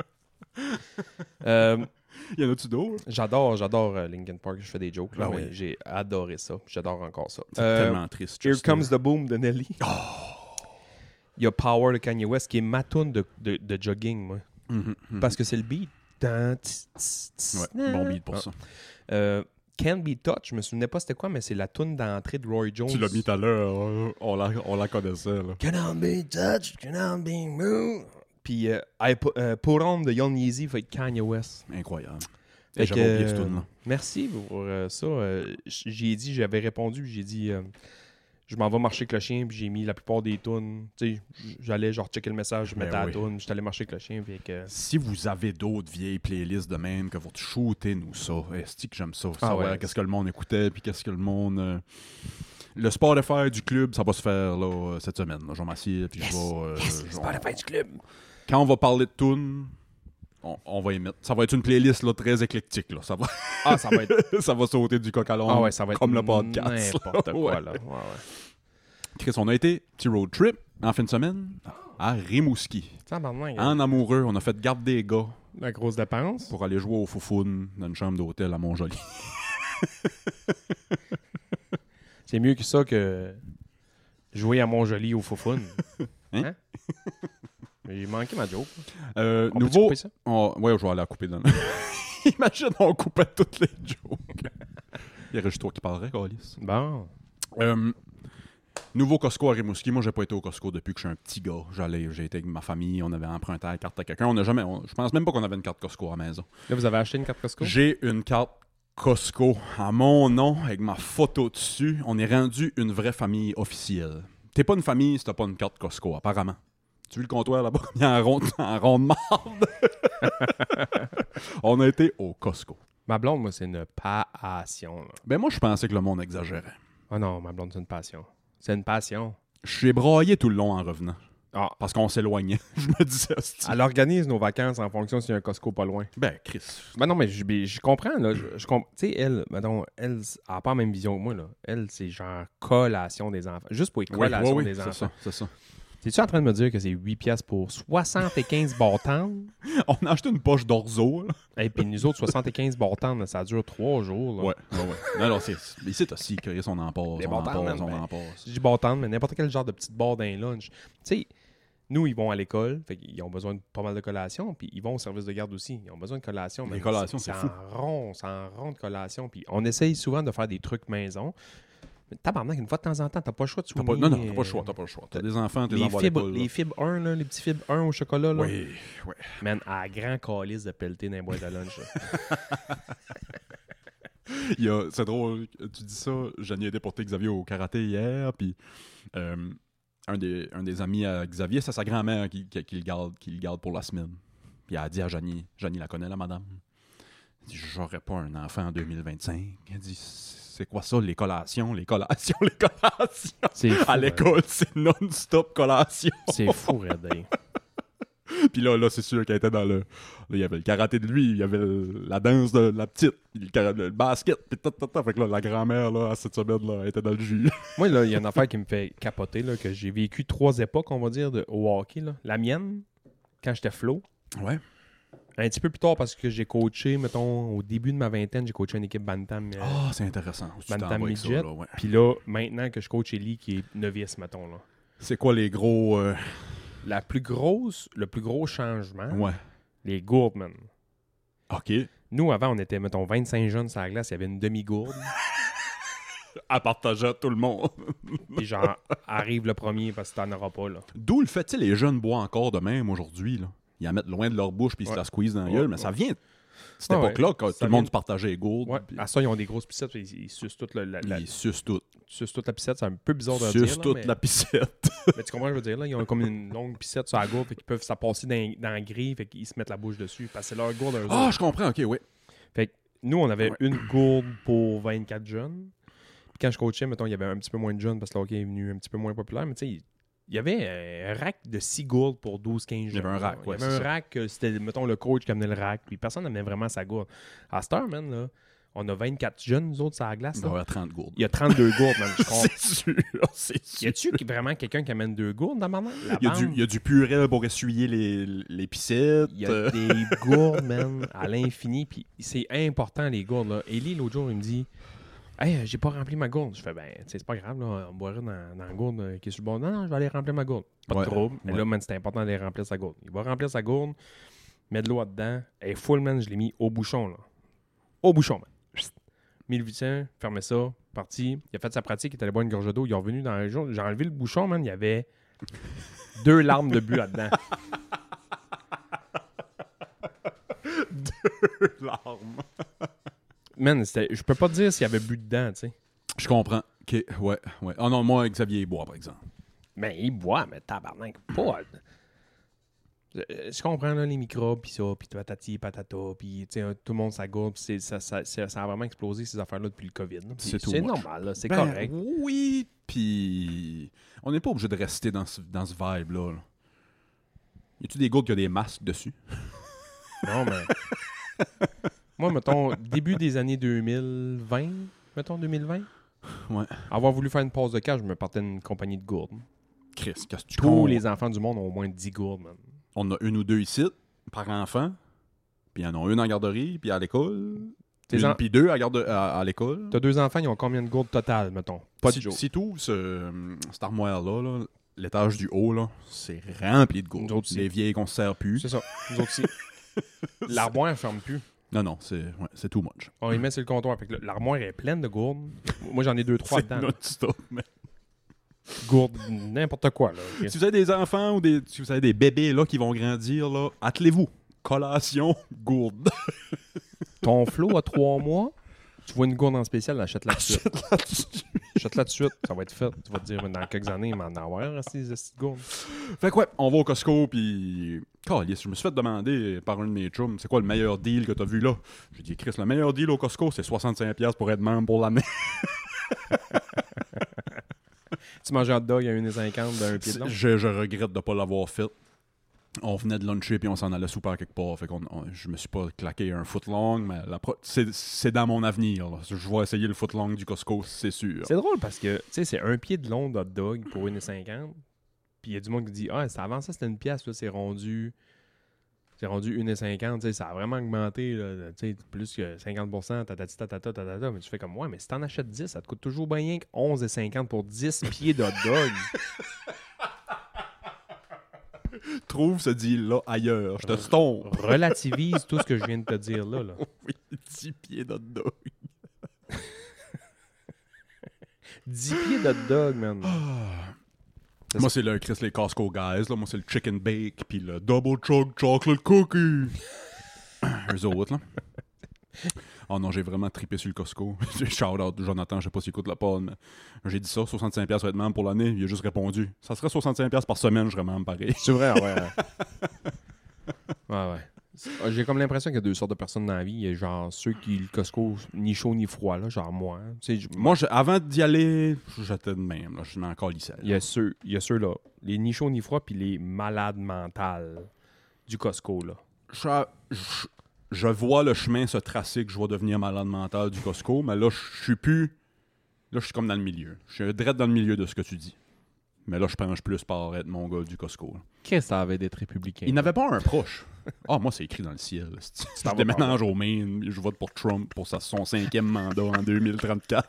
Y en a-tu d'autres? J'adore Linkin Park. Je fais des jokes, là, Ah mais oui. j'ai adoré ça. J'adore encore ça. C'est tellement triste. Here juste, Comes là. the Boom de Nelly. Il y a Power de Kanye West qui est ma tune de jogging, moi. Parce que c'est le beat. Ouais, bon beat pour ça. Can't Be Touched, je me souvenais pas c'était quoi, mais c'est la tune d'entrée de Roy Jones. Tu l'as mis tout à l'heure, on la connaissait. Là. Cannot be touched, cannot be moved. Puis Put On de Young Yeezy va être Kanye West. Incroyable. Fait J'avais que, oublié ce tune-là. merci pour ça. J'avais répondu, puis j'ai dit je m'en vais marcher avec le chien, puis j'ai mis la plupart des tunes. Tu sais, j'allais genre checker le message, je mettais la tune, j'étais allé marcher avec le chien. Puis Si vous avez d'autres vieilles playlists de même, que vous shootez-nous ça. Est-ce que j'aime ça? Savoir ouais. qu'est-ce que le monde écoutait, puis qu'est-ce que le monde... Le Spotify du club, ça va se faire là, cette semaine. Là. Je vais m'assieds, puis je vais... Spotify du club. Quand on va parler de tunes, on va y mettre. Ça va être une playlist là, très éclectique. Là. Ça va... Ça va être... ça va sauter du coq à l'âne, ça va être comme le podcast. n'importe là. quoi, Ouais. là. Ouais. Chris, on a été petit road trip en fin de semaine à Rimouski. Tabarnak, En amoureux, on a fait garde des gars la grosse dépense. pour aller jouer au Foufoune dans une chambre d'hôtel à Montjoli. C'est mieux que ça que jouer à Montjoli au Foufoune. Hein? J'ai manqué ma joke. On peut-tu Nouveau... couper ça? Ouais, je vais aller la couper dans Imagine, on coupait toutes les jokes. Il y aurait juste toi qui parlerais, Calis. Bon. Nouveau Costco à Rimouski. Moi, j'ai pas été au Costco depuis que je suis un petit gars. J'ai été avec ma famille, on avait emprunté la carte à quelqu'un. Je pense même pas qu'on avait une carte Costco à la maison. Là, vous avez acheté une carte Costco? J'ai une carte Costco à mon nom, avec ma photo dessus. On est rendu une vraie famille officielle. T'es pas une famille si t'as pas une carte Costco, apparemment. Tu vois le comptoir là-bas, il y a en rond de marde. On a été au Costco. Ma blonde, moi, c'est une passion. Là. Ben moi, je pensais que le monde exagérait. Oh non, ma blonde, c'est une passion. C'est une passion. Je suis braillé tout le long en revenant. Ah. Parce qu'on s'éloignait. Je me disais, hostie. Elle organise nos vacances en fonction s'il y a un Costco pas loin. Ben, Chris. Ben non, mais je comprends, là. Tu sais, elle a pas la même vision que moi, là. Elle, c'est genre collation des enfants. Juste pour les collations des enfants. C'est ça. T'es-tu en train de me dire que c'est 8 piastres pour 75 bartendes? On a acheté une poche d'orzo, là. Et puis nous autres, 75 bartendes, ça dure 3 jours. Là. Ouais. Non, non, c'est... Ici, t'as si, Chris, on en passe. Des On en bartendes, passe, on man, en passe. Je dis bartendes, mais n'importe quel genre de petite barre d'un lunch. Tu sais, nous, ils vont à l'école, fait qu'ils ont besoin de pas mal de collations, puis ils vont au service de garde aussi. Ils ont besoin de collations. Les mais collations, c'est fou. c'est en rond de collations. Puis on essaye souvent de faire des trucs maison. Mais tabarnak, une fois de temps en temps, t'as pas le choix de souligner. Non, t'as pas le choix. T'as des enfants, t'es envoies à l'école. Les fibres 1, là, les petits fibres 1 au chocolat. Là. Oui. Man, à grand calice de pelleter dans les boîtes à lunch. C'est drôle, tu dis ça, Jenny a déporté Xavier au karaté hier, puis un des amis à Xavier, c'est sa grand-mère qui le garde pour la semaine. Puis elle a dit à Jenny la connaît la madame? Elle dit, j'aurais pas un enfant en 2025. Elle dit, c'est quoi ça, les collations? C'est fou, à l'école, c'est non-stop collation. C'est fou, Red. Puis là, c'est sûr qu'elle était dans le... Là, il y avait le karaté de lui, il y avait la danse de la petite, le basket, puis Fait que là, la grand-mère, là, à cette semaine, là, elle était dans le jus. Moi, là, il y a une affaire qui me fait capoter, là, que j'ai vécu 3 époques, on va dire, au hockey. Là. La mienne, quand j'étais flow. Ouais. Un petit peu plus tard, parce que j'ai coaché, mettons, au début de ma vingtaine, j'ai coaché une équipe Bantam. C'est intéressant. Bantam Midget. Ouais. Puis là, maintenant que je coach Ellie, qui est novice, mettons, là. C'est quoi les gros... Le plus gros changement, Ouais. les gourdes, man. OK. Nous, avant, on était, mettons, 25 jeunes sur la glace, il y avait une demi-gourde. À partager à tout le monde. Puis genre, arrive le premier parce que t'en auras pas, là. D'où le fait, tu sais, les jeunes boivent encore de même aujourd'hui, là. Ils la mettent loin de leur bouche puis ils se la squeezent dans la gueule, mais ça vient de cette époque-là, quand tout le monde se partageait les gourdes. Ouais. Puis... À ça, ils ont des grosses piscettes, ils sucent toute Ils sucent tout. sucent toute la piscette, c'est un peu bizarre de Ils dire. sucent Là, toute mais... la piscette. mais tu comprends ce que je veux dire, là? Ils ont comme une longue piscette sur la gourde, fait qu'ils peuvent ça passer dans la grille, fait qu'ils se mettent la bouche dessus, parce que c'est leur gourde. Ah, je comprends, OK, oui. Fait que nous, on avait une gourde pour 24 jeunes. quand je coachais, mettons, il y avait un petit peu moins de jeunes parce que le hockey est venu un petit peu moins populaire, mais tu sais, il y avait un rack de 6 gourdes pour 12-15 jeunes. Il y avait un rack, ouais. Il y avait un rack, c'était, mettons, le coach qui amenait le rack, puis personne n'amenait vraiment sa gourde. À cette heure, man, là, on a 24 jeunes, nous autres, sur la glace. Il doit y avoir 30 gourdes. Il y a 32 gourdes, man. C'est sûr, c'est sûr. Y a-tu vraiment quelqu'un qui amène 2 gourdes dans ma main? Il y a du purée pour essuyer les pissettes. Il y a des gourdes, man, à l'infini. Puis c'est important, les gourdes. Là. Ellie, l'autre jour, il me dit Hey, j'ai pas rempli ma gourde. Je fais Ben, tu sais, c'est pas grave, là, on boirait dans la gourde qui est sur le bord. Non, je vais aller remplir ma gourde. Pas de trouble. Mais là, man, c'est important d'aller remplir sa gourde. Il va remplir sa gourde, met de l'eau dedans. Elle est full, man. Je l'ai mis au bouchon, là. Au bouchon, man. 1800, fermez ça, parti. Il a fait sa pratique, il est allé boire une gorge d'eau. Ils sont revenus dans le jour. J'ai enlevé le bouchon, man. Il y avait 2 larmes de but là-dedans. 2 larmes. Man, je peux pas te dire s'il y avait bu dedans, tu sais. Je comprends. OK, ouais. Ah non, moi, Xavier, il boit, par exemple. Mais il boit, mais tabarnak, pas. Je comprends, là, les microbes, puis ça, puis patati, patata, puis tout le monde, ça gourde, puis ça a vraiment explosé, ces affaires-là, depuis le COVID. C'est normal, là, c'est correct. Oui, puis on n'est pas obligé de rester dans ce vibe-là. Là. Y a-tu des gourdes qui ont des masques dessus? Non, mais... Moi, mettons, début des années 2020, mettons 2020, ouais. Avoir voulu faire une pause de cash, je me partais d'une compagnie de gourdes. Chris, qu'est-ce que tu Tous les enfants du monde ont au moins 10 gourdes, man. On a 1 ou 2 ici, par enfant, puis il y en a 1 en garderie, puis à l'école, puis 2 à l'école. T'as 2 enfants, ils ont combien de gourdes totales, mettons? Pas de joke. Si tout, cette armoire-là, là, l'étage du haut, là, c'est rempli de gourdes. Les vieilles qu'on se sert plus. C'est ça, nous autres aussi. L'armoire ne ferme plus. Non, c'est too much. On y met sur le comptoir. L'armoire est pleine de gourdes. Moi, j'en ai 2-3 dedans. C'est non-stop, mais... Gourdes, n'importe quoi. Là. Si vous avez des enfants ou si vous avez des bébés là, qui vont grandir, là, attelez-vous. Collation, gourde. Ton Flo a 3 mois, tu vois une gourde en spécial, achète-la tout de suite. Achète-la tout de suite, ça va être fait. Tu vas te dire, dans quelques années, il m'en avoir ces gourdes. Fait que ouais, on va au Costco, puis... je me suis fait demander par un de mes chums, c'est quoi le meilleur deal que t'as vu là? J'ai dit, Chris, le meilleur deal au Costco, c'est 65$ pour être membre pour l'année. Tu manges un hot dog à 1,50$ d'un pied de long? Je regrette de ne pas l'avoir fait. On venait de luncher puis on s'en allait souper quelque part. Fait je me suis pas claqué un footlong, mais c'est dans mon avenir. Là. Je vais essayer le footlong du Costco, c'est sûr. C'est drôle parce que c'est un pied de long d'hot dog pour 1,50$. Puis il y a du monde qui dit avant ça c'était 1$, là, c'est rendu 1,50$, ça a vraiment augmenté, là, plus que 50%, tatata, mais tu fais comme, ouais, mais si t'en achètes 10, ça te coûte toujours bien que 11,50$ pour 10 pieds de hot dog. Trouve ce deal-là ailleurs, je te stompe. Relativise tout ce que je viens de te dire là. Oui, 10 pieds de hot dog. 10 pieds de hot dog, man. Moi, c'est le Chris les Costco guys. Là. Moi, c'est le chicken bake puis le double chocolate cookie. Eux autres, là. Oh non, j'ai vraiment trippé sur le Costco. Shout out Jonathan, je sais pas s'il écoute la pod, mais j'ai dit ça, 65$ va être membre pour l'année. Il a juste répondu. Ça serait 65$ par semaine, je serais membre pareil. C'est vrai, ouais. Ouais. J'ai comme l'impression qu'il y a 2 sortes de personnes dans la vie. Il y a genre ceux qui, le Costco, ni chaud ni froid, là, genre moi. Moi, avant d'y aller, j'étais de même. Là, je suis encore lycée. Il y a ceux-là, les ni chaud ni froid, puis les malades mentales du Costco, là. Je vois le chemin se tracer que je vais devenir malade mental du Costco, mais là, je suis plus... Là, je suis comme dans le milieu. Je suis direct dans le milieu de ce que tu dis. Mais là, je penche plus par être mon gars du Costco. Qu'est-ce que ça avait d'être républicain? Il n'avait pas un proche. Moi, c'est écrit dans le ciel. Je déménage au Maine, je vote pour Trump pour son 5e mandat en 2034.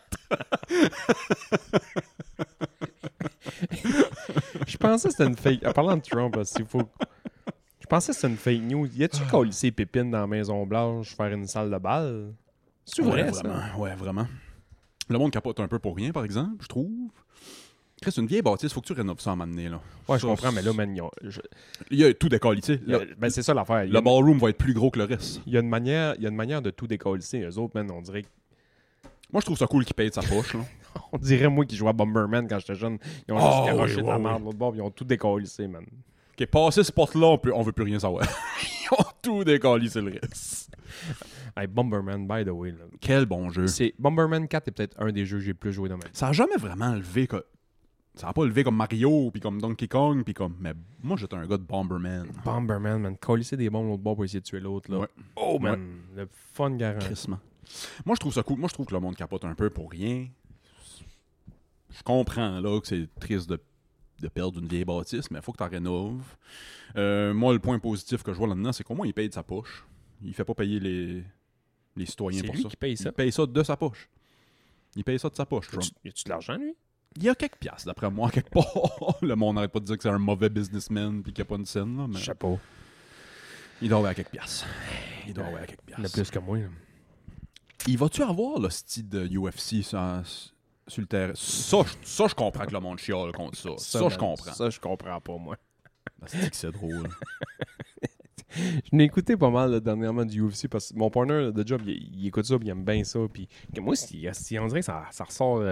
Je pensais que c'était une fake... En parlant de Trump, s'il faut... Je pensais que c'était une fake news. Y a-tu collé ses pépines dans la Maison-Blanche faire une salle de bal? C'est vrai, ça? Vraiment. Ouais, vraiment. Le monde capote un peu pour rien, par exemple, je trouve. C'est une vieille bâtisse, faut que tu rénoves ça à un moment donné, là. Ouais, je comprends, mais là, man, il y a tout décalissé. Ben, c'est ça l'affaire. Le ballroom va être plus gros que le reste. Il y a une manière de tout décalisser. Eux autres, man, on dirait que... Moi, je trouve ça cool qu'ils payent de sa poche, là. On dirait, moi, qui jouais à Bomberman quand j'étais jeune. Ils ont juste garoché de la merde l'autre bord, ils ont tout décalissé, man. OK, passé ce spot-là, on veut plus rien savoir. Ils ont tout décalissé le reste. Hey, Bomberman, by the way. Là. Quel bon jeu. Bomberman 4 est peut-être un des jeux que j'ai le plus joué dans ma vie. Ça a jamais vraiment levé... Ça a pas levé comme Mario, puis comme Donkey Kong, puis comme... Mais moi, j'étais un gars de Bomberman. Bomberman, man. Colisser des bombes l'autre bord pour essayer de tuer l'autre. Là. Ouais. Oh, man. Le fun garanti. Crissement. Moi, je trouve ça cool. Moi, je trouve que le monde capote un peu pour rien. Je comprends, là, que c'est triste de perdre une vieille bâtisse, mais il faut que tu en rénoves. Moi, le point positif que je vois là-dedans, c'est qu'au moins, il paye de sa poche. Il fait pas payer les citoyens pour ça. C'est lui qui paye ça. Il paye ça de sa poche. Il paye ça de sa poche, Trump. Y a-tu de l'argent, lui? Il y a quelques piastres, d'après moi, quelque part. Le monde n'arrête pas de dire que c'est un mauvais businessman puis qu'il n'y a pas une scène, là, mais Je sais pas. il doit avoir quelques piastres. Il doit avoir quelques Il y en a piastres. plus que moi. Là. Il va-tu avoir le style de UFC sur le terrain? Ça, je comprends que le monde chiale contre ça. Ça, je comprends. Ça, je comprends pas, moi. C'est que c'est drôle. Je l'ai écouté pas mal là, dernièrement du UFC parce que mon partner de job, il écoute ça, puis il aime bien ça. Puis moi, on dirait que ça ressort...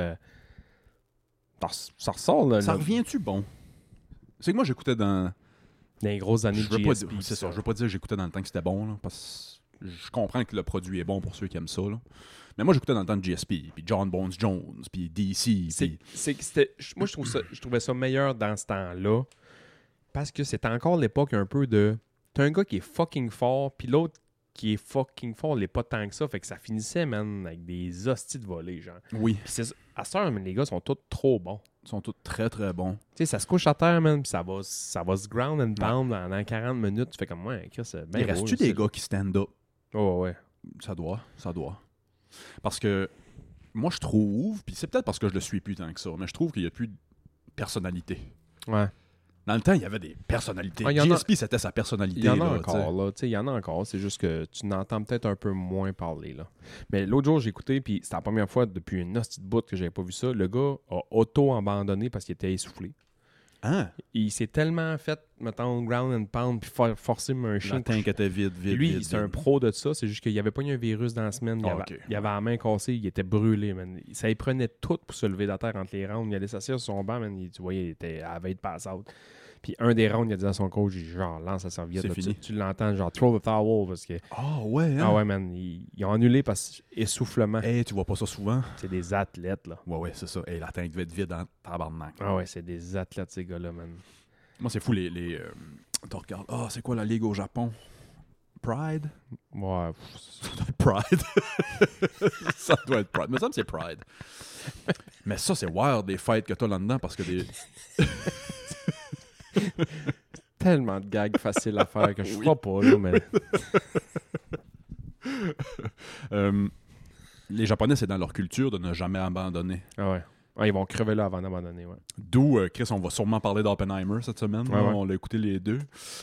ça ressort... Là, Ça revient-tu bon? C'est que moi, j'écoutais dans les grosses années je de veux pas GSP. dire, c'est ça. Je veux pas dire que j'écoutais dans le temps que c'était bon, là, parce que je comprends que le produit est bon pour ceux qui aiment ça. Là. Mais moi, j'écoutais dans le temps de GSP, puis John Bones Jones, puis DC. Moi, je trouvais ça meilleur dans ce temps-là parce que c'était encore l'époque un peu de... T'as un gars qui est fucking fort, puis l'autre qui est fucking fort l'est pas tant que ça. Fait que ça finissait, man, avec des hosties de volée, genre. Oui. Puis à ce temps, les gars sont tous trop bons. Ils sont tous très, très bons. Tu sais, ça se couche à terre, man, puis ça va se ground and pound pendant 40 minutes. Tu fais comme moi, Chris, c'est bien. Mais reste-tu des gars qui stand up? Oh, ouais. Ça doit. Parce que moi, je trouve, puis c'est peut-être parce que je le suis plus tant que ça, mais je trouve qu'il n'y a plus de personnalité. Ouais. Dans le temps, il y avait des personnalités. Ah, GSP, c'était sa personnalité. Il y en a là, encore, là. Tu sais, il y en a encore. C'est juste que tu n'entends peut-être un peu moins parler, là. Mais l'autre jour, j'ai écouté, puis c'était la première fois depuis une hostie de bout que j'avais pas vu ça. Le gars a auto-abandonné parce qu'il était essoufflé. Hein? Il s'est tellement fait, mettons, ground and pound, puis forcer un chien. La tank était vide. Lui, c'est un pro de ça. C'est juste qu'il avait pas eu un virus dans la semaine. Il avait la main cassée. Il était brûlé, man. Ça y prenait tout pour se lever de la terre entre les rounds. Il allait s'asseoir sur son banc, man. Tu voyais, il était à la veille de pass-out. Puis un des rounds, il a dit à son coach, genre, lance la serviette. Là, fini. Tu l'entends, genre, throw the towel. Parce que... Ah ouais, hein? Ah ouais, man. Ils ont annulé parce qu'essoufflement. Hey, tu vois pas ça souvent? C'est des athlètes, là. Ouais, c'est ça. Hey, la tank devait être vide en tabarnak. Ah ouais, c'est des athlètes, ces gars-là, man. Moi, c'est fou, tu regardes, c'est quoi la ligue au Japon? Pride? Ouais. Ça doit être Pride. Ça doit être Pride. Mais ça me c'est Pride. Mais ça, c'est wild, des fights que t'as là-dedans, parce que des... Tellement de gags faciles à faire que je crois pas, là, mais... Les Japonais, c'est dans leur culture de ne jamais abandonner. Ah ouais. Ah, ils vont crever là avant d'abandonner, ouais. D'où, Chris, on va sûrement parler d'Oppenheimer cette semaine. Ouais, ouais. On l'a écouté les deux.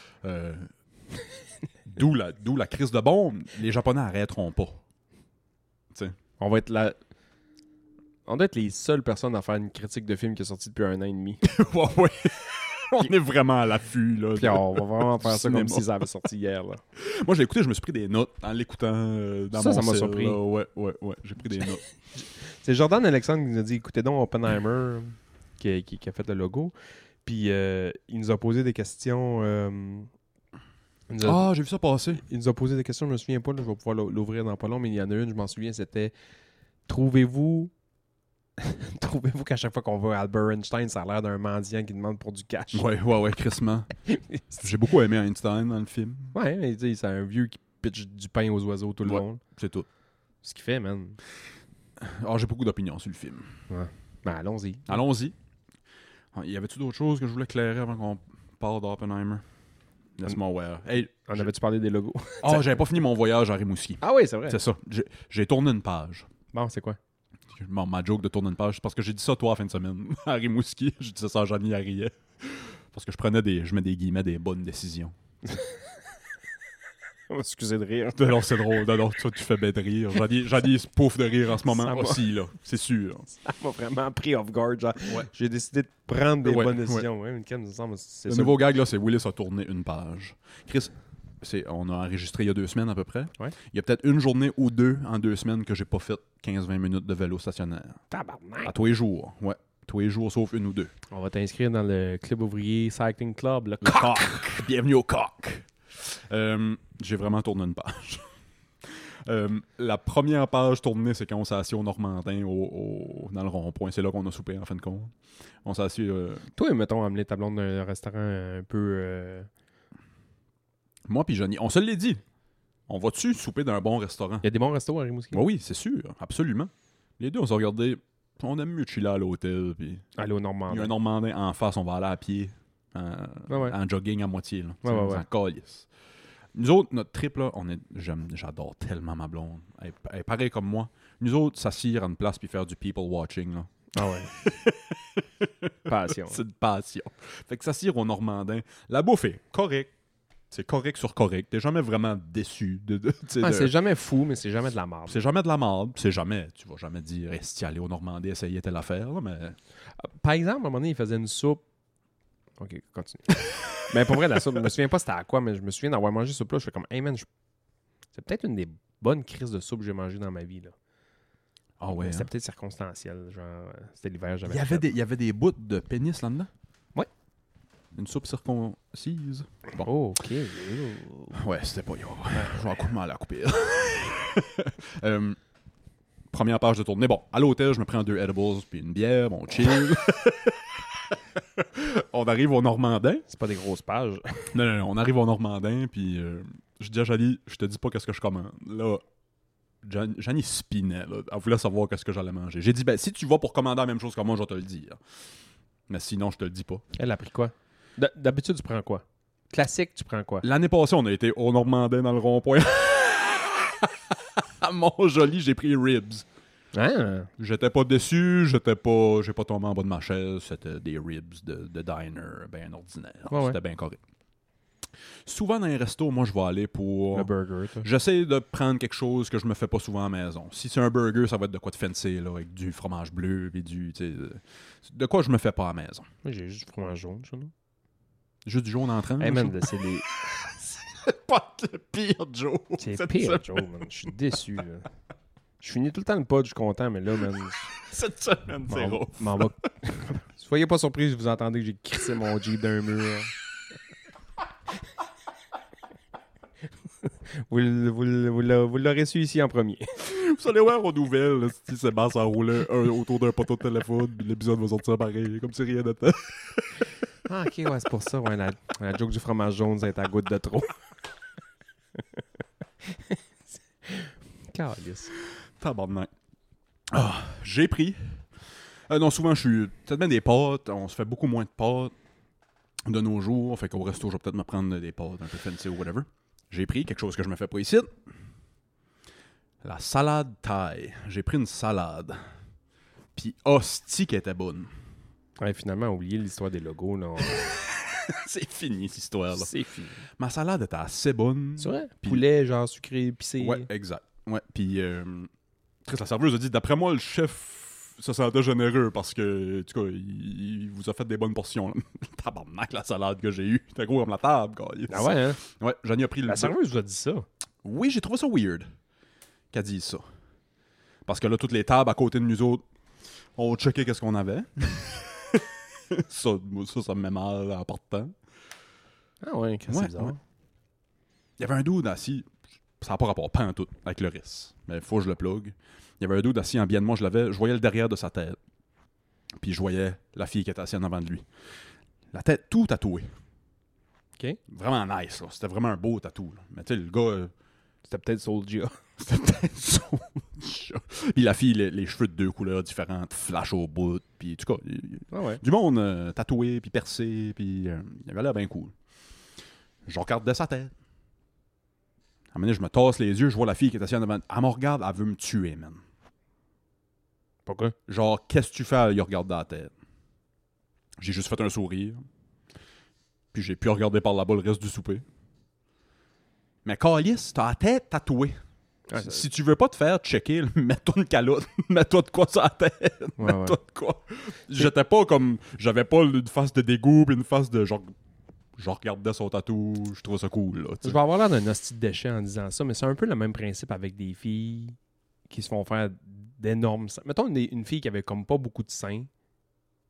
D'où la crise de bombe. Les Japonais n'arrêteront pas. T'sais. On va être les seules personnes à faire une critique de film qui est sorti depuis 1 an et demi. Ouais. On est vraiment à l'affût, là. Puis on va vraiment faire ça comme cinéma. si ça avait sorti hier, là. Moi, je l'ai écouté, je me suis pris des notes en l'écoutant dans Ça, mon ça m'a cell, surpris. là. Ouais, j'ai pris des notes. C'est Jordan Alexandre qui nous a dit, écoutez donc Oppenheimer, qui a fait le logo. Puis il nous a posé des questions... J'ai vu ça passer. Il nous a posé des questions, je me souviens pas, là, je vais pouvoir l'ouvrir dans pas long, mais il y en a une, je m'en souviens, c'était trouvez-vous qu'à chaque fois qu'on voit Albert Einstein, ça a l'air d'un mendiant qui demande pour du cash? Ouais, crissement. J'ai beaucoup aimé Einstein dans le film. Ouais, mais tu sais, c'est un vieux qui pitch du pain aux oiseaux tout le long. C'est tout. Ce qu'il fait, man. J'ai beaucoup d'opinions sur le film. Ouais. Ben, allons-y. Allons-y. Y avait-tu d'autres choses que je voulais éclairer avant qu'on parle d'Oppenheimer? Laisse-moi voir. Hey, En avais-tu parlé des logos? j'avais pas fini mon voyage à Rimouski. Ah oui, c'est vrai. C'est ça. J'ai tourné une page. Bon, c'est quoi? Ma joke de tourner une page, c'est parce que j'ai dit ça toi la fin de semaine à Rimouski. J'ai dit ça à Jeannie, elle riait. Parce que je mets des guillemets, des bonnes décisions. Excusez de rire. Non, c'est drôle. Non, toi, tu fais bête de rire. Jeannie se pouffe de rire en ce moment Ça aussi, là. C'est sûr. Ça m'a vraiment pris off guard. Genre, Ouais. j'ai décidé de prendre des Ouais, bonnes décisions. Ouais, Ken, il me semble, c'est Le ça. nouveau gag, là, c'est Willis a tourné une page. Chris, on a enregistré il y a 2 semaines à peu près. Ouais. Il y a peut-être une journée ou deux en 2 semaines que j'ai pas fait 15-20 minutes de vélo stationnaire. Tabarnak. À tous les jours. Ouais. Tous les jours, sauf 1 ou 2. On va t'inscrire dans le club ouvrier Cycling Club, le Le coq. Bienvenue au coq. J'ai vraiment tourné une page. La première page tournée, c'est quand on s'est assis au Normandin, dans le rond-point. C'est là qu'on a soupé, en fin de compte. On s'est assis... Toi, mettons, amener ta blonde d'un restaurant un peu... Moi puis Johnny, on se l'est dit. On va-tu souper dans un bon restaurant? Il y a des bons restos à Rimouski? Oui, c'est sûr. Absolument. Les deux, on s'est regardé. On aime mieux chiller à l'hôtel. Puis Aller au il y a Normandin. un Normandin en face, on va aller à pied. En jogging à moitié. Là. Ouais. En calice. Nous autres, notre trip, là, j'adore tellement ma blonde. Elle est pareille comme moi. Nous autres, s'assire à une place puis faire du people watching. Là. Ah ouais. Passion. C'est de passion. Fait que s'assire au Normandin. La bouffe est correcte. C'est correct sur correct. T'es jamais vraiment déçu. C'est jamais fou, mais c'est jamais de la merde. C'est jamais de la marde. Tu vas jamais dire si aller au Normandie, essayer telle affaire. Là, mais... Par exemple, à un moment donné, il faisait une soupe. Ok, continue. Mais pour vrai, la soupe, je me souviens pas c'était à quoi, mais je me souviens d'avoir mangé ce soupe-là. Je fais comme, hey man, c'est peut-être une des bonnes crises de soupe que j'ai mangées dans ma vie. Là. Ah ouais. C'était hein? peut-être circonstanciel. Genre, c'était l'hiver, j'avais Il y avait des bouts de pénis là-dedans? Ouais. Une soupe circoncise? Bon. Oh, ok. Ouais, c'était pas yo. Je vais en mal à couper. Première page de tournée. Bon, à l'hôtel, je me prends 2 edibles puis une bière. Bon, chill. On arrive au Normandin. C'est pas des grosses pages. Non, on arrive au Normandin, puis je dis à Johnny, je te dis pas qu'est-ce que je commande. Là, Johnny spinait, là. Elle voulait savoir qu'est-ce que j'allais manger. J'ai dit, ben, si tu vas pour commander la même chose que moi, je vais te le dire. Mais sinon, je te le dis pas. Elle a pris quoi? D'habitude, tu prends quoi? Classique, tu prends quoi? L'année passée, on a été au Normandin dans le rond-point. À Mont-Joli, j'ai pris ribs. Hein? J'étais pas déçu, j'ai pas tombé en bas de ma chaise. C'était des ribs de diner, bien ordinaire. Ouais. C'était bien correct. Souvent dans les restos, moi, je vais aller pour... Le burger, toi. J'essaie de prendre quelque chose que je me fais pas souvent à la maison. Si c'est un burger, ça va être de quoi de fancy, là, avec du fromage bleu et du... de quoi je me fais pas à la maison. Moi, j'ai juste du fromage jaune, ça, non? Juste du jaune en train. Hey man, c'est des... C'est pas le pire, Joe. C'est pire, Joe, man. Je suis déçu, là. Je finis tout le temps le pod, je suis content, mais là, man... Cette semaine, c'est rough. M'en va... Soyez pas surpris si vous entendez que j'ai crissé mon Jeep d'un mur. Vous l'aurez su ici en premier. Vous allez voir aux nouvelles, là, si Sébastien roulait autour d'un poteau de téléphone, puis l'épisode va sortir pareil, comme si rien n'était. Ah, ok, ouais, c'est pour ça. Ouais, la joke du fromage jaune, c'est à goutte de trop. Calice. Tabarnak. Ah, j'ai pris. Non, souvent, je suis. Peut-être bien des pâtes. On se fait beaucoup moins de pâtes de nos jours. Fait qu'au resto, je vais peut-être me prendre des pâtes un peu fancy ou whatever. J'ai pris quelque chose que je me fais pas ici. La salade thaï. J'ai pris une salade. Puis hostie qui était bonne. Ouais, finalement, oublié l'histoire des logos. Là. C'est fini, cette histoire-là. C'est fini. Ma salade était assez bonne. C'est vrai? Puis- Poulet, genre sucré, épicé. Ouais, exact. Ouais, puis la serveuse a dit, d'après moi, le chef se sentait généreux parce que, en tout cas, il vous a fait des bonnes portions. Là. Tabarnak, la salade que j'ai eue. C'était gros comme la table, quoi. Ah ouais, hein? Ouais, Johnny a pris le... La serveuse vous a dit ça. Oui, j'ai trouvé ça weird qu'elle dise ça. Parce que là, toutes les tables à côté de nous autres, on checkait qu'est-ce qu'on avait. ça me met mal en partant. Ah ouais, c'est bizarre. Ouais. Il y avait un dude assis, ça n'a pas rapport, pas en tout, avec le risque. Mais il faut que je le plug. Il y avait un dude assis en bien de moi, je voyais le derrière de sa tête. Puis je voyais la fille qui était assise en avant de lui. La tête tout tatouée. OK. Vraiment nice, là. C'était vraiment un beau tatou. Là. Mais tu sais, le gars... C'était peut-être Soulja. C'était peut-être son chat. Puis la fille, les cheveux de 2 couleurs différentes, flash au bout. Puis en tout cas, Ah ouais. du monde tatoué, puis percé, puis il avait l'air bien cool. Je regarde de sa tête. À un moment donné, je me tasse les yeux, je vois la fille qui est assise en avant. Elle me regarde, elle veut me tuer, man. Pourquoi? Genre, qu'est-ce que tu fais? Il regarde dans la tête. J'ai juste fait un sourire. Puis j'ai pu regarder par là-bas le reste du souper. Mais Calice, t'as la tête tatouée. Ouais, Si tu veux pas te faire checker, mets-toi une calotte. Mets-toi de quoi sur la tête. Ouais, Mets-toi de quoi. J'étais pas comme... J'avais pas une face de dégoût, puis une face de genre... Je regardais son tatou, je trouvais ça cool, là. Je vais avoir l'air d'un hostie de déchet en disant ça, mais c'est un peu le même principe avec des filles qui se font faire d'énormes seins. Mettons une fille qui avait comme pas beaucoup de seins,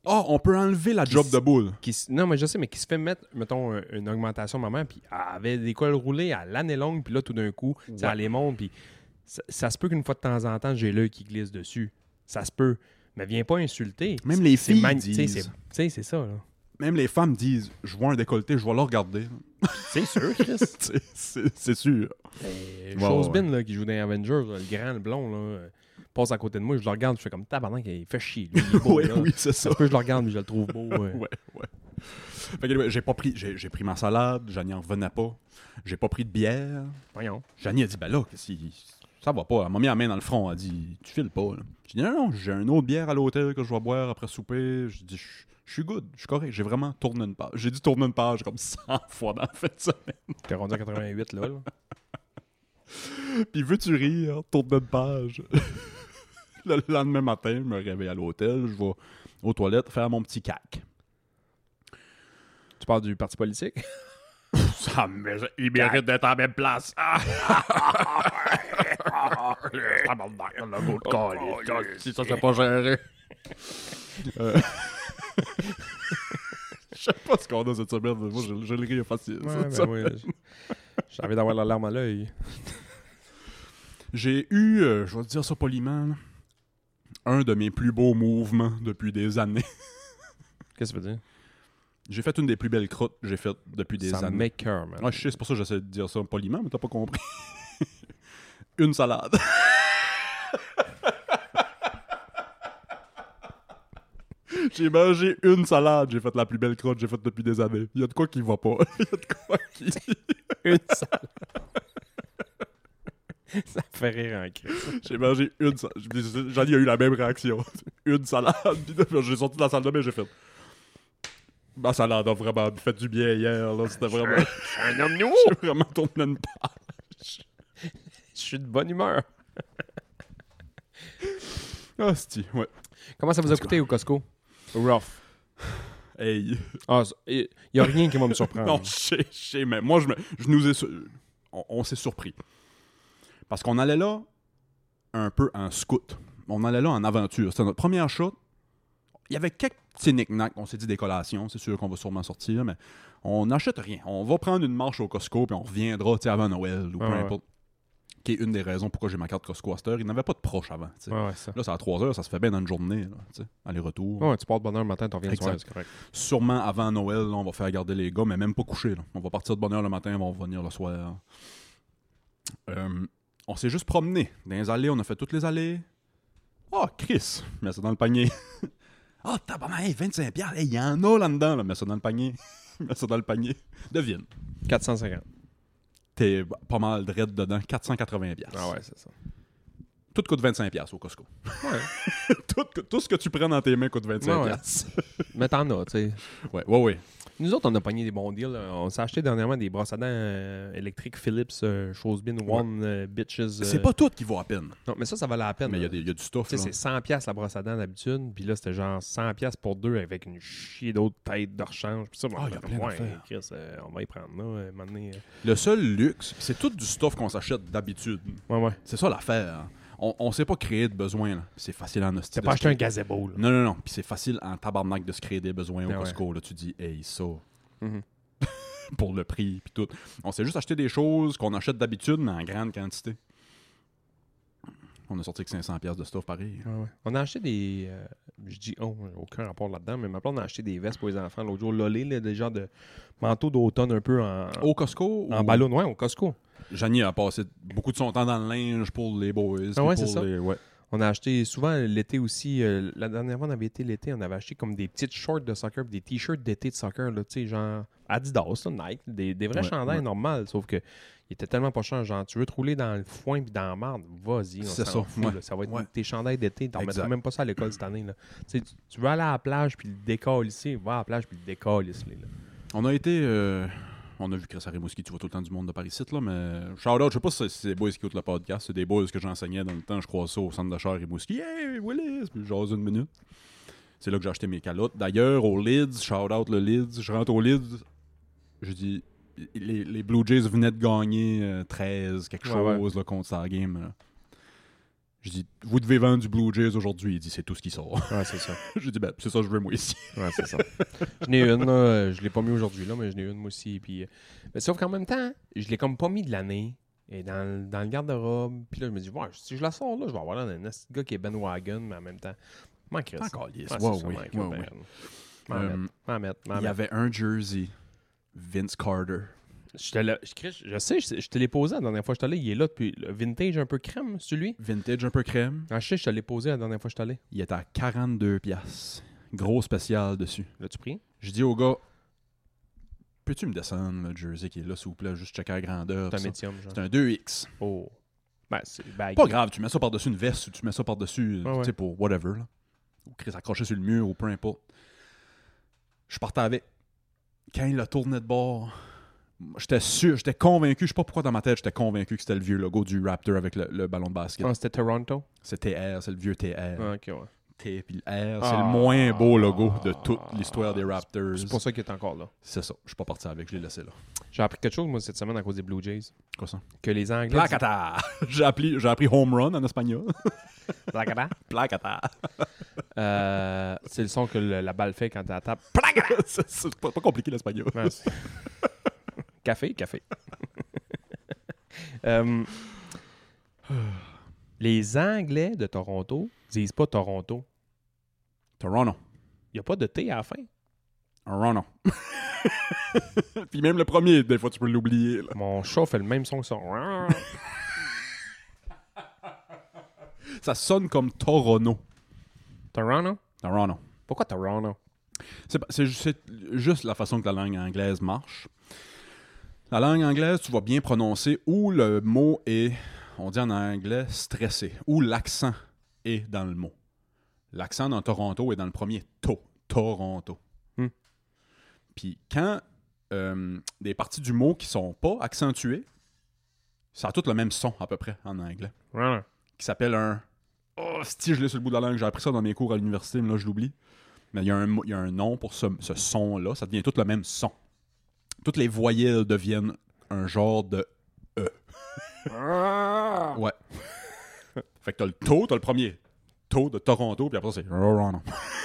on peut enlever la job de boule. Non, mais je sais, mais qui se fait mettre, mettons, une augmentation maman, puis elle avait des cols roulés à l'année longue, puis là, tout d'un coup, ça les monte, puis ça se peut qu'une fois de temps en temps, j'ai l'œil qui glisse dessus. Ça se peut. Mais viens pas insulter. Même les filles disent... Tu sais, c'est ça, là. Même les femmes disent, je vois un décolleté, je vais le regarder. C'est sûr, Chris. c'est sûr. Chosebin, là, qui joue dans les Avengers, là, le grand, le blond, là, passe à côté de moi, je le regarde, je fais comme tabarnak, il fait chier. Lui, il est beau, oui, c'est ça. Ça se peut, je le regarde, mais je le trouve beau. ouais. Fait que, j'ai pris ma salade, j'en en revenais pas. J'ai pas pris de bière. Voyons. Janie a dit, ben là, ça va pas. Elle m'a mis la main dans le front, elle a dit, tu files pas. Là. J'ai dit, non, j'ai une autre bière à l'hôtel que je vais boire après souper. J'ai dit, je suis good, je suis correct. J'ai vraiment tourné une page. J'ai dit tourner une page comme 100 fois dans la fin de semaine. T'es rendu à 88, là. Puis veux-tu rire, tourner une page. Le lendemain matin, je me réveille à l'hôtel, je vais aux toilettes faire mon petit cac. Tu parles du parti politique? Il mérite d'être à la même place. Si ça s'est pas géré. Je sais pas ce qu'on a cette semaine, mais moi je le ris facile. Oui. J'avais d'avoir la larme à l'œil. J'ai eu, je vais te dire ça poliment, là, un de mes plus beaux mouvements depuis des années. Qu'est-ce que ça veut dire? J'ai fait une des plus belles croûtes que j'ai faites depuis des Ça années. make cœur, man. Ouais, je sais, c'est pour ça que j'essaie de dire ça poliment, mais t'as pas compris. Une salade. J'ai mangé une salade, j'ai fait la plus belle croûte que j'ai faite depuis des années. Il y a de quoi qui va pas. Il y a de quoi qui... Une salade. Ça me fait rire en crise. J'ai mangé une salade. Janie a eu la même réaction. Une salade. Puis j'ai sorti de la salle de bain et j'ai fait... Ma salade a vraiment fait du bien hier. Là. C'était vraiment... Je suis un homme nouveau. J'ai vraiment tourné une page. Je suis de bonne humeur. Hostie, ouais. Comment ça vous a coûté au Costco? Rough. Hey. Ah, il n'y a rien qui va me surprendre. Non, je sais, mais moi, je nous ai... On s'est surpris. Parce qu'on allait là un peu en scout. On allait là en aventure. C'était notre premier achat. Il y avait quelques petits knick-knacks. On s'est dit des collations. C'est sûr qu'on va sûrement sortir, mais on n'achète rien. On va prendre une marche au Costco puis on reviendra avant Noël ou peu importe. Qui est une des raisons pourquoi j'ai ma carte Costco à cette heure. Il n'avait pas de proche avant. Ouais, ça. Là, c'est à 3 heures. Ça se fait bien dans une journée. Là, aller-retour. Ouais, tu pars de bonne heure le matin, tu reviens le soir, c'est correct. Sûrement avant Noël, là, on va faire garder les gars, mais même pas coucher. Là. On va partir de bonne heure le matin, on va revenir le soir. On s'est juste promené. Dans les allées, on a fait toutes les allées. Ah, Chris, mets ça dans le panier. Ah, tabarnak, 25$. Il y en a là-dedans. Là. Mets ça dans le panier. Mets ça dans le panier. Devine. 450. T'es pas mal de raide dedans. 480$. Ah ouais, c'est ça. Tout coûte 25$ au Costco. Ouais. tout ce que tu prends dans tes mains coûte 25$. Ouais. Mais t'en as, tu sais. Ouais. Nous autres, on a pogné des bons deals. Là. On s'est acheté dernièrement des brosses à dents électriques Philips, Chosebin One, Bitches. C'est pas tout qui vaut à peine. Non, mais ça valait la peine. Mais il y a du stuff. Tu sais, c'est 100$ la brosse à dents d'habitude. Puis là, c'était genre 100$ pour deux avec une chier d'autres têtes de rechange. Puis ça, il y a plein d'affaires. Chris, on va y prendre là. Maintenant, Le seul luxe, c'est tout du stuff qu'on s'achète d'habitude. Ouais. C'est ça l'affaire. On s'est pas créé de besoin. Là. C'est facile en hostie. T'as pas acheté un gazebo. Là. Non. Puis c'est facile en tabarnak de se créer des besoins au Costco. Là, tu dis, hey, ça. Pour le prix, puis tout. On s'est juste acheté des choses qu'on achète d'habitude, mais en grande quantité. On a sorti avec 500$ de stuff pareil. Ouais. On a acheté des... je dis, aucun rapport là-dedans, mais maintenant, on a acheté des vestes pour les enfants. L'autre jour, Lolé, là, des genres de manteaux d'automne un peu en... Au Costco? En ballon, ouais, au Costco. Janie a passé beaucoup de son temps dans le linge pour les boys. Ah ouais, c'est ça. Ouais. On a acheté souvent l'été aussi. La dernière fois, on avait été l'été, on avait acheté comme des petites shorts de soccer, des t-shirts d'été de soccer, là, tu sais, genre Adidas, là, Nike, des vrais chandails normales, sauf que il était tellement pas cher. Genre, tu veux te rouler dans le foin puis dans la marde, vas-y. C'est ça. Fout, là. Ça va être tes chandails d'été. T'en remettras même pas ça à l'école cette année. Là. Tu veux aller à la plage puis le décolle ici, va à la plage puis le décolle ici. Là. On a été... On a vu Chris à Rimouski, tu vois tout le temps du monde de Paris-Site, là, mais shout-out, je sais pas si c'est des boys qui écoutent le podcast, c'est des boys que j'enseignais dans le temps, je crois ça, au centre d'achat à Rimouski. Hey, Willis! Puis j'ose une minute. C'est là que j'ai acheté mes calottes. D'ailleurs, au Lids, shout-out le Lids, je rentre au Lids, je dis, les Blue Jays venaient de gagner 13, quelque chose, là, contre sa game. Là. Je dis, vous devez vendre du Blue Jays aujourd'hui. Il dit, c'est tout ce qui sort. Ouais, c'est ça. J'ai dit, ben, c'est ça que je veux moi ici. Ouais, c'est ça. Je n'ai une, là. Je l'ai pas mis aujourd'hui, là, mais je n'ai une, moi aussi. Puis, mais sauf qu'en même temps, je l'ai comme pas mis de l'année. Et dans le garde-robe. Puis là, je me dis, ouais, si je la sors, là, je vais avoir là un petit gars qui est bandwagon, mais en même temps, m'en crisse. Encore lisse. Ouais. M'en mettre. Il y avait un jersey, Vince Carter. Je sais, je te l'ai posé la dernière fois que je suis allé. Il est là depuis le vintage un peu crème, celui. Vintage un peu crème. Ah, je sais, je te l'ai posé la dernière fois que je suis allé. Il était à 42$. Gros spécial dessus. L'as-tu pris? Je dis au gars, peux-tu me descendre le jersey qui est là, s'il vous plaît, juste checker la grandeur. C'est un médium, genre. C'est un 2X. Oh. Ben, c'est baggy. Pas grave, tu mets ça par-dessus une veste ou tu mets ça par-dessus, Ah ouais. tu sais, pour whatever. Là. Ou Chris accroché sur le mur ou peu importe. Je partais avec. Quand il a tourné de bord, j'étais sûr, j'étais convaincu, je sais pas pourquoi dans ma tête, j'étais convaincu que c'était le vieux logo du Raptor avec le ballon de basket. Ah, c'était Toronto? C'est TR, c'est le vieux TR. Ah, ok, ouais. T puis le R, c'est le moins beau logo de toute l'histoire des Raptors. C'est pour ça qu'il est encore là. C'est ça, je suis pas parti avec, je l'ai laissé là. J'ai appris quelque chose, moi, cette semaine, à cause des Blue Jays. Quoi ça? Que les Anglais... Placata! J'ai appris home run en espagnol. Placata? Placata! C'est le son que la balle fait quand elle tape. C'est pas compliqué l'espagnol. Ouais, café. Les Anglais de Toronto disent pas Toronto. Toronto. Il n'y a pas de T à la fin. Toronto. Puis même le premier, des fois, tu peux l'oublier. Là. Mon chat fait le même son que ça. Ça sonne comme Toronto. Toronto? Toronto. Pourquoi Toronto? C'est juste la façon que la langue anglaise marche. La langue anglaise, tu vas bien prononcer où le mot est, on dit en anglais, stressé, où l'accent est dans le mot. L'accent dans Toronto est dans le premier Toronto. Puis quand des parties du mot qui sont pas accentuées, ça a tout le même son à peu près en anglais. Qui s'appelle un... Oh, si je l'ai sur le bout de la langue, j'ai appris ça dans mes cours à l'université, mais là je l'oublie. Mais il y a un nom pour ce son-là, ça devient tout le même son. Toutes les voyelles deviennent un genre de E. Ouais. Fait que t'as le premier to de Toronto, puis après ça, c'est Toronto.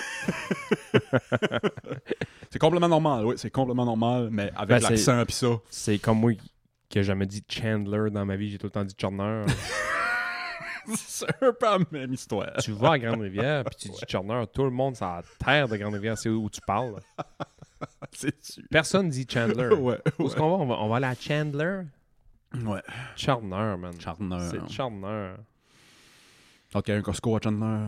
C'est complètement normal, oui, c'est complètement normal, mais avec l'accent pis ça. C'est comme moi qui a jamais dit Chandler dans ma vie, j'ai tout le temps dit Turner. C'est un peu la même histoire. Tu vas à Grande-Rivière, puis tu dis Turner, tout le monde, c'est la terre de Grande-Rivière, c'est où tu parles. C'est sûr. Personne dit Chandler. Où est-ce qu'on va? On va aller à Chandler? Ouais. Charner, man. Charner. C'est Charner. Ok, un Costco à Chandler.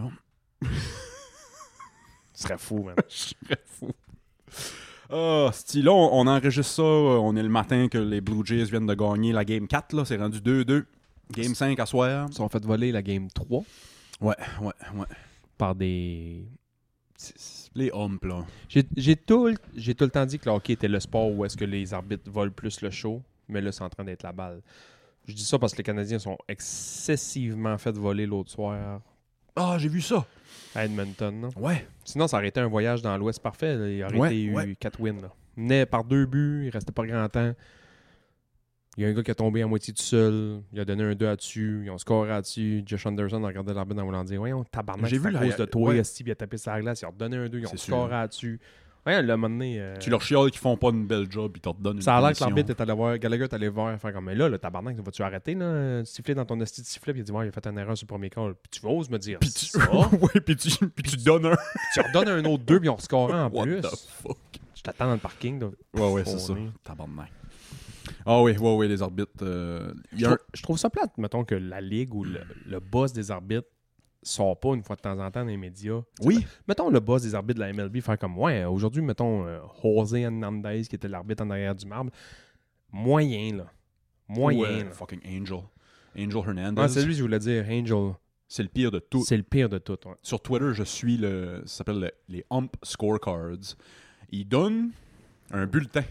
Ce serait fou, man. Je serais fou. Ah, là, on enregistre ça. On est le matin que les Blue Jays viennent de gagner la Game 4. Là, c'est rendu 2-2. Game 5 à soir. Ils sont fait voler la Game 3. Ouais. Par des... Les hommes, là. J'ai tout le temps dit que le hockey était le sport où est-ce que les arbitres volent plus le show, mais là, c'est en train d'être la balle. Je dis ça parce que les Canadiens sont excessivement fait voler l'autre soir Ah, j'ai vu ça. à Edmonton. Non? Ouais. Sinon, ça aurait été un voyage dans l'Ouest parfait. Là. Il aurait eu 4 wins. Là. Il venait par 2 buts, il restait pas grand temps. Il y a un gars qui a tombé à moitié tout seul. Il a donné un 2 là-dessus. Ils ont scoré là-dessus. Josh Anderson a regardé l'arbitre en voulant dire voyons, tabarnak, J'ai c'est vu à la- cause de toi. ouais. Esti, il a tapé sur la glace. Ils ont redonné un 2. Ils ont C'est scoré sûr. là-dessus. Ouais, là, à un moment donné, Tu leur chiales qu'ils font pas une belle job, ils te redonnent une ça a l'air que punition. l'arbitre est allé voir. Gallagher est allé voir faire comme mais là, le tabarnak, vas-tu arrêter là, siffler dans ton esti de sifflet? Puis il a dit ouais, il a fait une erreur sur le premier call. Puis tu oses me dire Puis ça. ouais, puis tu donnes un. Tu redonnes un autre 2 puis on score en What plus. the fuck? Je t'attends dans le parking. Là. Ouais, c'est ça. Tabarnak. Ah oui, les arbitres. Je trouve ça plate, mettons, que la ligue ou le boss des arbitres sort pas une fois de temps en temps dans les médias. Oui. Mettons le boss des arbitres de la MLB faire comme ouais, aujourd'hui, mettons José Hernandez qui était l'arbitre en arrière du marbre. Moyen, là. Moyen. Là. Fucking Angel. Angel Hernandez. Ah, c'est lui que je voulais dire, Angel. C'est le pire de tout. C'est le pire de tout, ouais. Sur Twitter, je suis ça s'appelle les Ump Scorecards. Il donne un bulletin.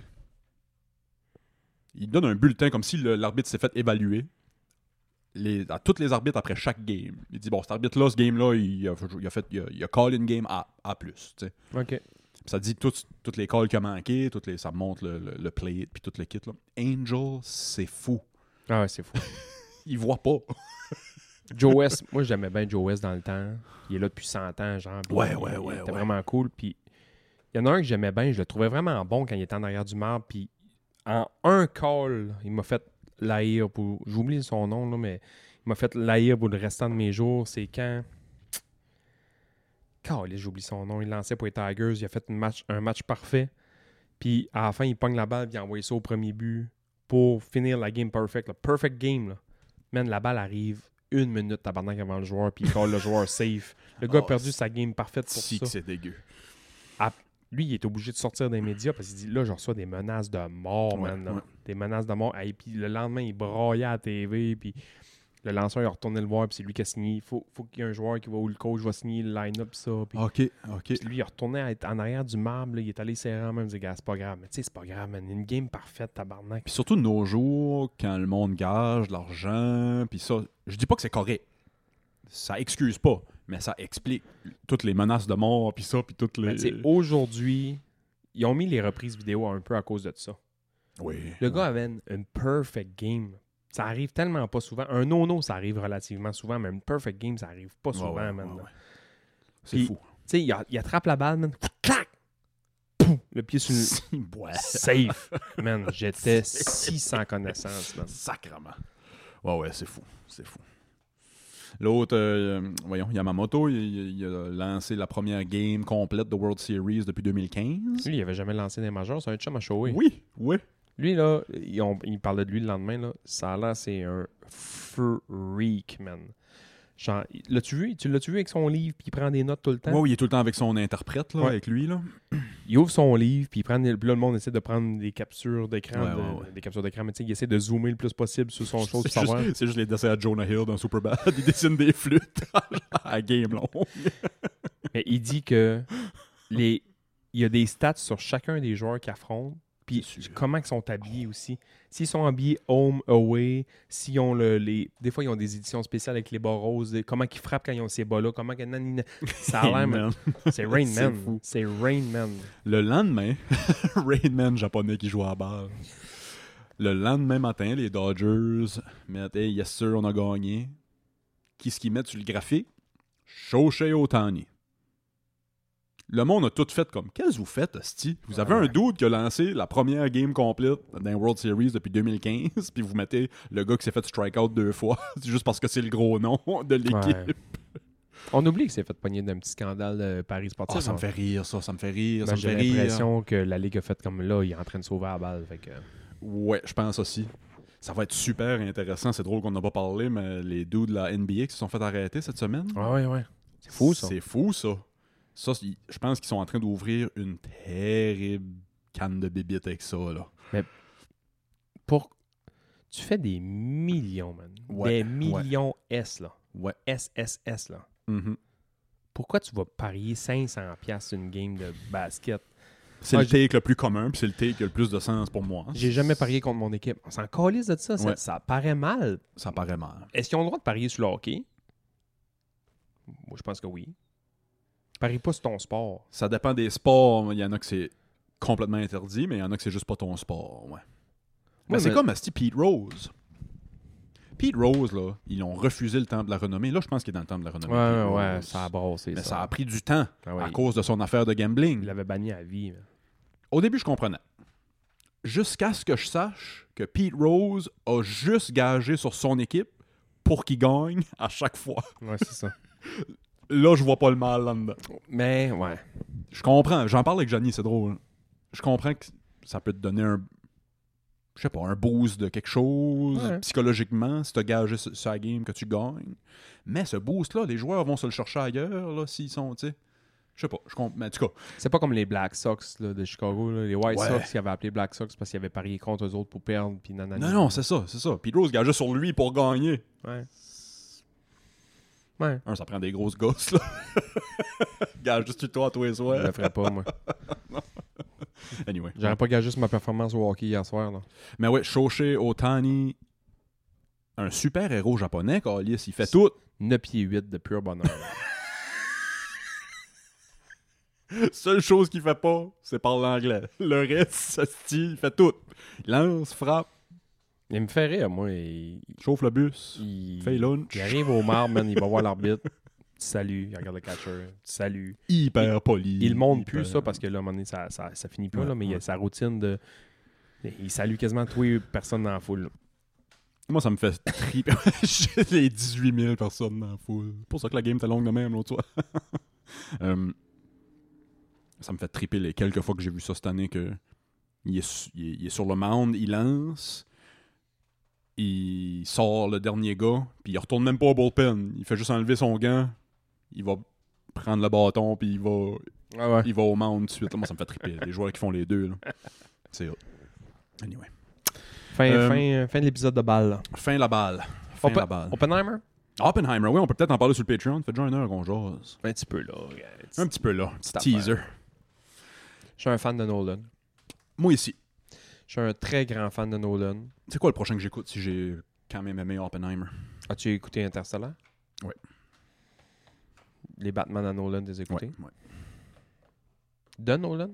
Il donne un bulletin comme si l'arbitre s'est fait évaluer à tous les arbitres après chaque game. Il dit, bon, cet arbitre-là, ce game-là, il a call une game A+. Tu sais. OK. Puis ça dit toutes les calls qu'il a manqué, ça montre le play, puis tout le kit. Là. Angel, c'est fou. Ah ouais, c'est fou. Il voit pas. Joe West, moi j'aimais bien Joe West dans le temps. Il est là depuis 100 ans, genre. Puis Ouais. Il était vraiment cool. Puis il y en a un que j'aimais bien, je le trouvais vraiment bon quand il était en arrière du marbre. Puis en un call, il m'a fait l'haïr pour. J'oublie son nom, là, mais il m'a fait l'haïr pour le restant de mes jours. C'est quand. Calais, j'oublie son nom. Il lançait pour les Tigers. Il a fait un match parfait. Puis à la fin, il pogne la balle et il a envoyé ça au premier but pour finir la game perfect. Le perfect game. Là. Man, la balle arrive 1 minute tabarnak avant le joueur, puis il call le joueur safe. Le gars a perdu sa game parfaite pour Si ça. que c'est dégueu. Lui, il est obligé de sortir des médias parce qu'il dit là, je reçois des menaces de mort, man. Là. Ouais. Des menaces de mort. Et puis le lendemain, il braillait à la TV, puis le lanceur, il a retourné le voir, puis c'est lui qui a signé. Il faut qu'il y ait un joueur qui va où le coach va signer le line-up, ça. Puis, OK. puis lui, il a retourné à être en arrière du marbre, là, il est allé serrer en même, il dit, gars, c'est pas grave. Mais tu sais, c'est pas grave, man. Une game parfaite, tabarnak. Puis surtout de nos jours, quand le monde gage de l'argent, puis ça, je dis pas que c'est correct. Ça excuse pas, mais ça explique toutes les menaces de mort, puis ça, puis toutes les... Mais tu sais, aujourd'hui, ils ont mis les reprises vidéo un peu à cause de ça. Oui. Le gars avait une perfect game. Ça arrive tellement pas souvent. Un no-no, ça arrive relativement souvent, mais une perfect game, ça arrive pas souvent, man. Ouais. C'est Puis, fou. Tu sais, il attrape la balle, man. Clac! Poum! Le pied sur le... Ouais. Safe. Man, j'étais si sans connaissance, man. Sacrement. Ouais, c'est fou. C'est fou. L'autre, voyons, Yamamoto, il a lancé la première game complète de World Series depuis 2015. Lui, il avait jamais lancé des majors, c'est un chum à shower. Oui. Lui, là, il parlait de lui le lendemain, là. Ça a l'air, c'est un freak, man. Genre, l'as-tu vu? Tu l'as-tu vu avec son livre, puis il prend des notes tout le temps? Oui, il est tout le temps avec son interprète, là, Ouais. avec lui, là. Il ouvre son livre, puis il prend puis là, le monde essaie de prendre des captures d'écran, Ouais. des captures d'écran, mais tu sais, il essaie de zoomer le plus possible sur son chose pour C'est savoir. c'est juste les dessins à Jonah Hill dans Superbad. Il dessine des flûtes à game long. Mais il dit que il y a des stats sur chacun des joueurs qui affrontent, puis C'est sûr. comment ils sont habillés aussi. S'ils sont habillés home, away, s'ils ont des fois, ils ont des éditions spéciales avec les bas roses, comment ils frappent quand ils ont ces bas-là, comment que ça a l'air, man. C'est Rain C'est Man. fou. C'est Rain Man. Le lendemain, Rain Man japonais qui joue à la balle. Le lendemain matin, les Dodgers mettent hey, yes sir, on a gagné. Qu'est-ce qu'ils mettent sur le graphique? Shohei Ohtani. Le monde a tout fait comme qu'est-ce que vous faites, hostie? Vous avez un dude qui a lancé la première game complète dans World Series depuis 2015, puis vous mettez le gars qui s'est fait strikeout 2 fois, c'est juste parce que c'est le gros nom de l'équipe. Ouais. On oublie que c'est fait pogner d'un petit scandale de Paris Sportif. Ah, ça me fait rire, ça me fait rire, Ben, ça me fait j'ai rire. l'impression que la Ligue a fait comme là, il est en train de sauver la balle. Fait que... Ouais, je pense aussi. Ça va être super intéressant. C'est drôle qu'on n'a pas parlé, mais les dudes de la NBA qui se sont fait arrêter cette semaine. Ouais. C'est fou, ça. C'est fou, ça. Ça, je pense qu'ils sont en train d'ouvrir une terrible canne de bébites avec ça, là. Tu fais des millions, man. Ouais, Des millions S, là. Ouais. SSS, là. Mhm. Pourquoi tu vas parier 500$ sur une game de basket? C'est Moi, le take le plus commun, puis c'est le take qui a le plus de sens pour moi. J'ai jamais parié contre mon équipe. On s'en calisse de ça. Ouais. Ça paraît mal. Ça paraît mal. Est-ce qu'ils ont le droit de parier sur le hockey? Moi, je pense que oui. Parie pas sur ton sport. Ça dépend des sports. Il y en a que c'est complètement interdit, mais il y en a que c'est juste pas ton sport. Ouais. Mais c'est comme Asti Pete Rose. Pete Rose, là, ils ont refusé le Temple de la Renommée. Là, je pense qu'il est dans le Temple de la Renommée. Pete Ouais, Rose. ça a brassé. Mais ça a pris du temps Ah ouais, à cause de son affaire de Il gambling. l'avait banni à vie. Man. Au début, je comprenais. Jusqu'à ce que je sache que Pete Rose a juste gagé sur son équipe pour qu'il gagne à chaque fois. Ouais, c'est ça. Là, je vois pas le mal là-dedans. Mais, ouais. Je comprends. J'en parle avec Johnny, c'est drôle. Je comprends que ça peut te donner un boost de quelque chose psychologiquement si tu as gagé sur la game que tu gagnes. Mais ce boost-là, les joueurs vont se le chercher ailleurs là, s'ils sont, tu sais. Je sais pas. Mais en tout cas. C'est pas comme les Black Sox là, de Chicago. Là. Les White Ouais. Sox qui avaient appelé Black Sox parce qu'ils avaient parié contre eux autres pour perdre. Puis Non, c'est ça. Pete Rose gageait sur lui pour gagner. Ouais. Ça prend des grosses gosses, là. Gage juste toi à tous les Je soirs. le ferais pas, moi. Anyway. J'aurais pas gagé sur ma performance au hockey hier soir. Là. Mais ouais, Shohei Ohtani, un super héros japonais, Calis, il fait tout. 9 pieds 8 de pur bonheur. Seule chose qu'il fait pas, c'est parler anglais. Le reste, ça se tient, il fait tout. Il lance, frappe. Il me fait rire, moi. Chauffe le bus, fait lunch. Il arrive au marbre, man, il va voir l'arbitre. Salut, il regarde le catcher. Salut. Hyper poli. Il montre plus ça parce que là, à un moment donné, ça finit pas, là, mais il y a sa routine de. Il salue quasiment toutes les personnes dans la foule. Moi, ça me fait triper. J'ai les 18 000 personnes dans la foule. C'est pour ça que la game était longue de même, l'autre soir. Ça me fait triper les quelques fois que j'ai vu ça cette année que il est sur le mound, il lance, il sort le dernier gars, puis il retourne même pas au bullpen. Il fait juste enlever son gant, il va prendre le bâton, puis il va au mound tout de suite. Moi, ça me fait triper. Les joueurs qui font les deux, là. C'est hot. Anyway. Fin de l'épisode de balle. Là. Fin la balle. Oppenheimer? Oppenheimer, oui, on peut peut-être en parler sur le Patreon. Ça fait déjà 1 heure qu'on jase. Un petit peu là. Un petit peu là. Petit teaser. Je suis un fan de Nolan. Moi ici. Je suis un très grand fan de Nolan. C'est quoi le prochain que j'écoute si j'ai quand même aimé Oppenheimer? As-tu écouté Interstellar? Oui. Les Batman à Nolan, t'es écouté? Oui. De Nolan?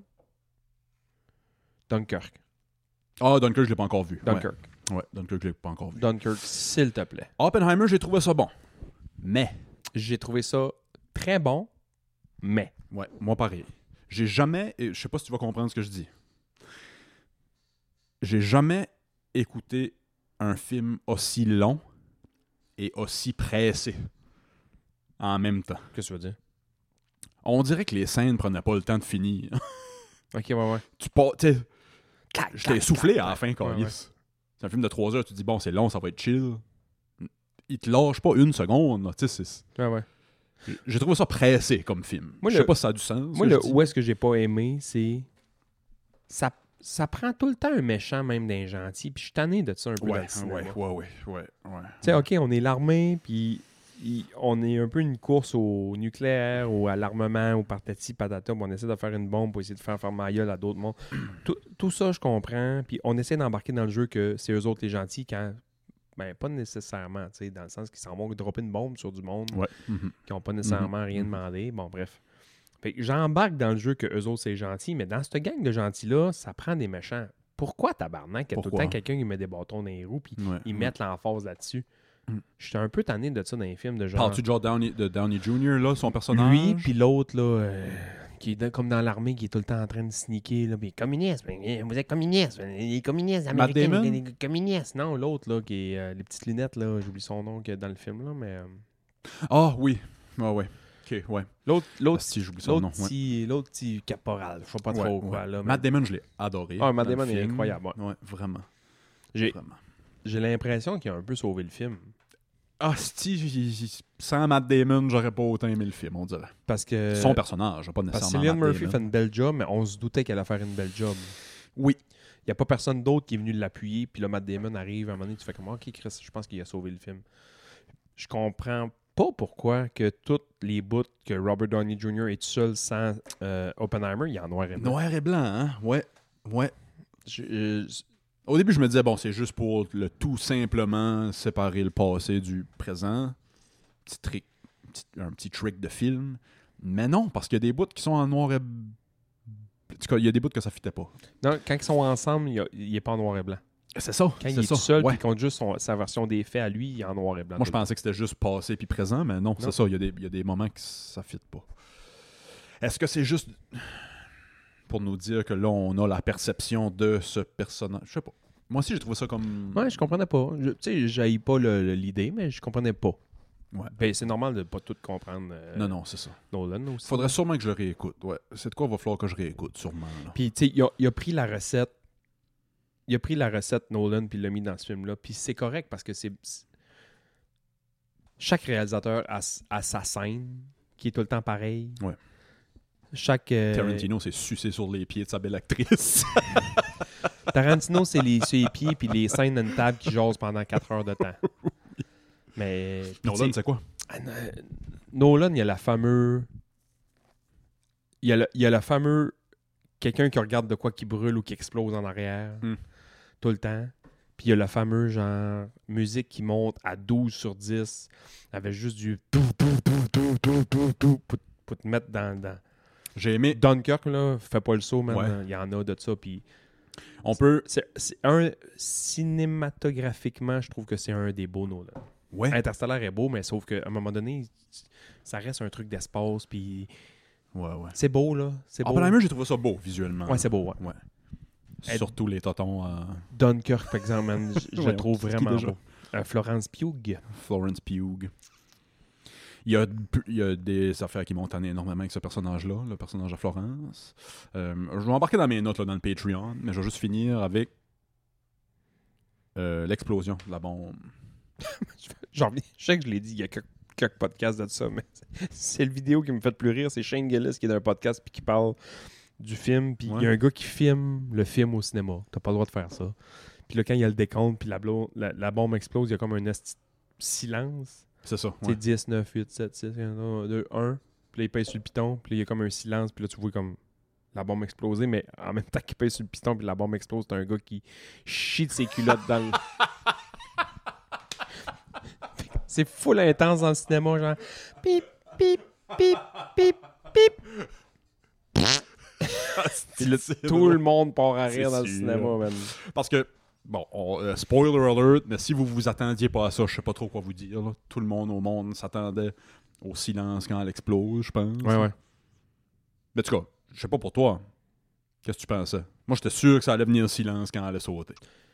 Dunkirk. Ah, Dunkirk, je l'ai pas encore vu. Dunkirk. Ouais, Dunkirk, je l'ai pas encore vu. Dunkirk, s'il te plaît. Oppenheimer, j'ai trouvé ça bon. Mais. J'ai trouvé ça très bon, mais. Ouais, moi pareil. J'ai jamais. Je sais pas si tu vas comprendre ce que je dis. J'ai jamais écouté un film aussi long et aussi pressé en même temps. Qu'est-ce que tu veux dire? On dirait que les scènes prenaient pas le temps de finir. Ok, ouais. Tu pas. Je t'ai soufflé à la fin, Carlis. Ouais. C'est un film de 3 heures, tu te dis, bon, c'est long, ça va être chill. Il te lâche pas une seconde. Là. Ouais. J'ai trouvé ça pressé comme film. Moi, je sais pas si ça a du sens. Moi, où est-ce que j'ai pas aimé, c'est. Ça prend tout le temps un méchant, même d'un gentil. Puis je suis tanné de ça un peu dans le cinéma. Ouais. Tu sais, OK, on est l'armée, puis on est un peu une course au nucléaire ou à l'armement ou patati patata, puis on essaie de faire une bombe pour essayer de faire ma gueule à d'autres mondes. Tout ça, je comprends. Puis on essaie d'embarquer dans le jeu que c'est eux autres les gentils quand... Ben, pas nécessairement, tu sais, dans le sens qu'ils s'en vont dropper une bombe sur du monde qui n'ont pas nécessairement rien demandé. Bon, bref. Fait que j'embarque dans le jeu que eux autres, c'est gentil, mais dans cette gang de gentils-là, ça prend des méchants. Pourquoi, tabarnak, il y a tout le temps quelqu'un qui met des bâtons dans les roues puis ils mettent l'emphase là-dessus? J'étais un peu tanné de ça dans les films de genre... Parles-tu de genre de Downey Jr., là, son personnage? Lui, puis l'autre, là, qui est comme dans l'armée, qui est tout le temps en train de sneaker, là, puis communiste, vous êtes communiste, les communistes américains, les communistes. Non, l'autre, là, qui est les petites lunettes, là, j'oublie son nom qui est dans le film, là, mais... Ah, oui. Ah, ouais. OK, ouais. L'autre, si j'oublie son nom. L'autre petit caporal, je sais pas trop quoi, là. Matt Damon, je l'ai adoré. Ah, Matt Damon est incroyable, ouais. Vraiment. J'ai l'impression qu'il a un peu sauvé le film. Ah, sans Matt Damon, j'aurais pas autant aimé le film, on dirait. Parce que... Son personnage, pas nécessairement parce que Cillian Matt Murphy Damon. fait une belle job, mais on se doutait qu'elle allait faire une belle job. Oui. Il n'y a pas personne d'autre qui est venu l'appuyer, puis là, Matt Damon arrive, à un moment donné, tu fais comme « OK, Chris, je pense qu'il a sauvé le film. » Je comprends pas pourquoi que toutes les bouts que Robert Downey Jr. est tout seul sans Oppenheimer, il est en noir et blanc. Noir et blanc, hein? Ouais. Au début, je me disais, bon, c'est juste pour le tout simplement séparer le passé du présent. Un petit trick de film. Mais non, parce qu'il y a des bouts qui sont en noir et... En tout cas, il y a des bouts que ça fitait pas. Non, quand ils sont ensemble, il n'est pas en noir et blanc. C'est ça. Quand il est tout seul, puis il compte juste sa version des faits à lui, il est en noir et blanc. Moi, je pensais que c'était juste passé puis présent, mais non, c'est ça. Il y a des moments que ça fit pas. Est-ce que c'est juste pour nous dire que là, on a la perception de ce personnage? Je sais pas. Moi aussi, j'ai trouvé ça comme... Ouais, je comprenais pas. Tu sais, j'haïs pas l'idée, mais je comprenais pas. Ouais. Ben, c'est normal de pas tout comprendre. Non, c'est ça. Nolan aussi. Faudrait sûrement que je le réécoute. Ouais. C'est de quoi il va falloir que je réécoute, sûrement. Là. Puis, tu sais, il a pris la recette. Il a pris la recette Nolan puis il l'a mis dans ce film-là. Puis c'est correct parce que c'est... Chaque réalisateur a sa scène qui est tout le temps pareille. Ouais. Tarantino s'est sucé sur les pieds de sa belle actrice. Tarantino, c'est ses pieds puis les scènes d'une table qui jasent pendant 4 heures de temps. Mais... Nolan, c'est quoi? Nolan, il y a la fameuse... Il y a le fameux... Quelqu'un qui regarde de quoi qui brûle ou qui explose en arrière. Tout le temps. Puis il y a le fameux genre musique qui monte à 12 sur 10 avec juste du pour te mettre dans... J'ai aimé... Dunkirk, là, fais pas le saut, man. Ouais. Il y en a de ça, puis... On peut... Cinématographiquement, je trouve que c'est un des beaux Nolan. Ouais. Interstellar est beau, mais sauf qu'à un moment donné, ça reste un truc d'espace, puis Ouais. c'est beau, là. C'est beau. Oppenheimer, j'ai trouvé ça beau, visuellement. Ouais, c'est beau, ouais. Ouais. Surtout les totons Dunkirk, par exemple, man, je le trouve c'est qui vraiment déjà? beau. Florence Pugh. Florence Pugh. Il y a des affaires qui m'ont tanné énormément avec ce personnage-là, le personnage de Florence. Je vais embarquer dans mes notes là, dans le Patreon, mais je vais juste finir avec l'explosion de la bombe. Genre, je sais que je l'ai dit il y a quelques podcasts de ça, mais c'est le vidéo qui me fait plus rire. C'est Shane Gillis qui est dans un podcast puis qui parle du film. Puis il y a un gars qui filme le film au cinéma. T'as pas le droit de faire ça. Puis là, quand il y a le décompte puis la bombe explose, il y a comme un silence. C'est ça. Tu sais, 10, 9, 8, 7, 6, 2, 1. Puis là, il pèse sur le piton. Puis là, il y a comme un silence. Puis là, tu vois comme la bombe exploser. Mais en même temps qu'il pèse sur le piton puis la bombe explose, t'as un gars qui chie de ses culottes dans le... C'est full intense dans le cinéma, genre pip, pip, pip, pip, pip. Puis là, tout le monde part à rire dans le cinéma, man. Parce que, bon, spoiler alert, mais si vous vous attendiez pas à ça, je sais pas trop quoi vous dire. Là. Tout le monde au monde s'attendait au silence quand elle explose, je pense. Ouais. Mais en tout cas, je sais pas pour toi. Qu'est-ce que tu pensais? Moi, j'étais sûr que ça allait venir le silence quand elle allait sauter.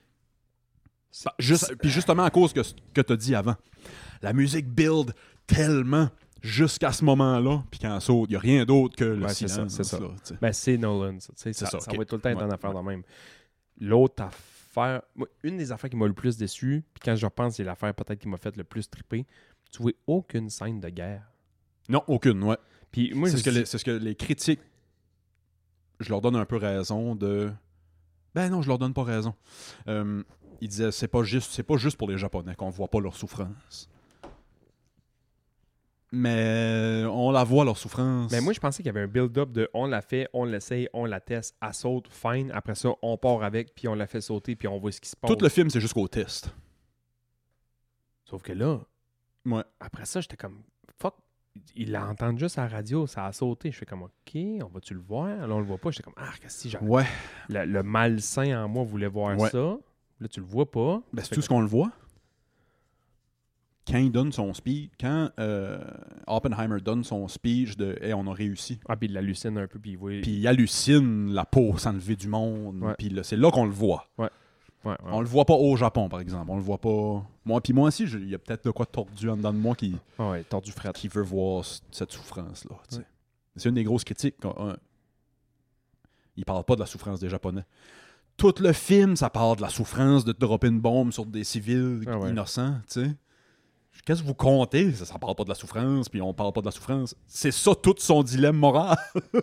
Puis justement à cause que tu as dit avant, la musique build tellement jusqu'à ce moment-là, puis quand elle saute, il n'y a rien d'autre que le silence. C'est ça. Là, ben, c'est Nolan. Ça okay. va être tout le temps être en affaire de même. L'autre affaire, une des affaires qui m'a le plus déçu, puis quand je repense, c'est l'affaire peut-être qui m'a fait le plus triper, tu vois aucune scène de guerre. Non, aucune, ouais. Puis moi, c'est ce que les critiques, je leur donne un peu raison de... Ben non, je leur donne pas raison. Ils disaient c'est pas juste pour les Japonais qu'on voit pas leur souffrance. Mais on la voit leur souffrance. Mais moi je pensais qu'il y avait un build-up de on la fait, on l'essaye, on la teste, elle saute, fine, après ça on part avec, puis on la fait sauter, puis on voit ce qui se passe. Tout le film c'est jusqu'au test. Sauf que là, ouais. Après ça j'étais comme fuck, ils l'entendent juste à la radio, ça a sauté. Je fais comme ok, on va-tu le voir? Là on le voit pas, j'étais comme ah si genre. Ouais. Le malsain en moi voulait voir ça. Là, tu le vois pas. Ben, c'est tout ce qu'on le voit. Quand il donne son speech, quand Oppenheimer donne son speech de hey, on a réussi. Ah, puis il hallucine un peu, puis il voit. Puis il hallucine la peau s'enlever du monde. Ouais. Puis c'est là qu'on le voit. Ouais. On le voit pas au Japon, par exemple. On le voit pas. Moi aussi, il y a peut-être de quoi tordu en dedans de moi qui. Tordu fret. Qui veut voir cette souffrance-là. Ouais. C'est une des grosses critiques. Il parle pas de la souffrance des Japonais. Tout le film, ça parle de la souffrance de dropper une bombe sur des civils innocents, tu sais. Qu'est-ce que vous comptez? Ça parle pas de la souffrance, puis on parle pas de la souffrance. C'est ça tout son dilemme moral.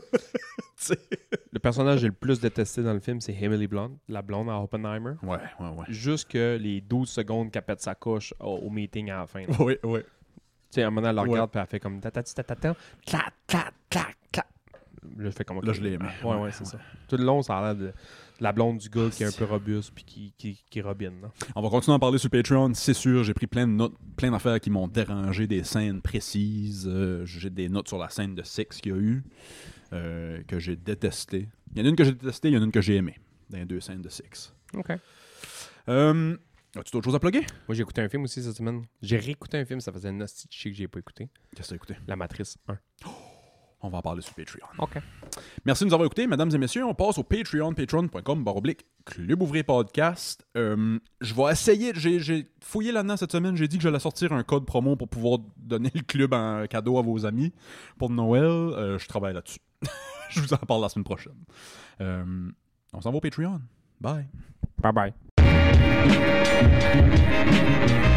Le personnage que j'ai le plus détesté dans le film, c'est Emily Blunt, la blonde à Oppenheimer. Ouais. Jusque les 12 secondes qu'elle pète sa couche au meeting à la fin. Oui. Tu sais, à un moment, elle la regarde, puis elle fait comme clac, clac, clac, clac. Là, je fais comme là, je l'ai aimé. Ouais, c'est ça. Tout le long, ça a l'air de la blonde du gars qui est un peu robuste puis qui robine. Là. On va continuer à en parler sur Patreon, c'est sûr. J'ai pris plein de notes, plein d'affaires qui m'ont dérangé, des scènes précises. J'ai des notes sur la scène de sexe qu'il y a eu, que j'ai détesté. Il y en a une que j'ai détestée, il y en a une que j'ai aimée, dans les 2 scènes de sexe. OK. As-tu d'autres choses à plugger? Moi, j'ai écouté un film aussi cette semaine. J'ai réécouté un film, ça faisait un hostie de chier que j'ai pas écouté. Qu'est-ce que t'as écouté? La Matrice 1. On va en parler sur Patreon. OK. Merci de nous avoir écoutés, mesdames et messieurs. On passe au Patreon, patreon.com/Club Ouvrier Podcast. Je vais essayer, j'ai fouillé là-dedans cette semaine, j'ai dit que j'allais sortir un code promo pour pouvoir donner le club en cadeau à vos amis pour Noël. Je travaille là-dessus. Je vous en parle la semaine prochaine. On s'en va au Patreon. Bye. Bye-bye.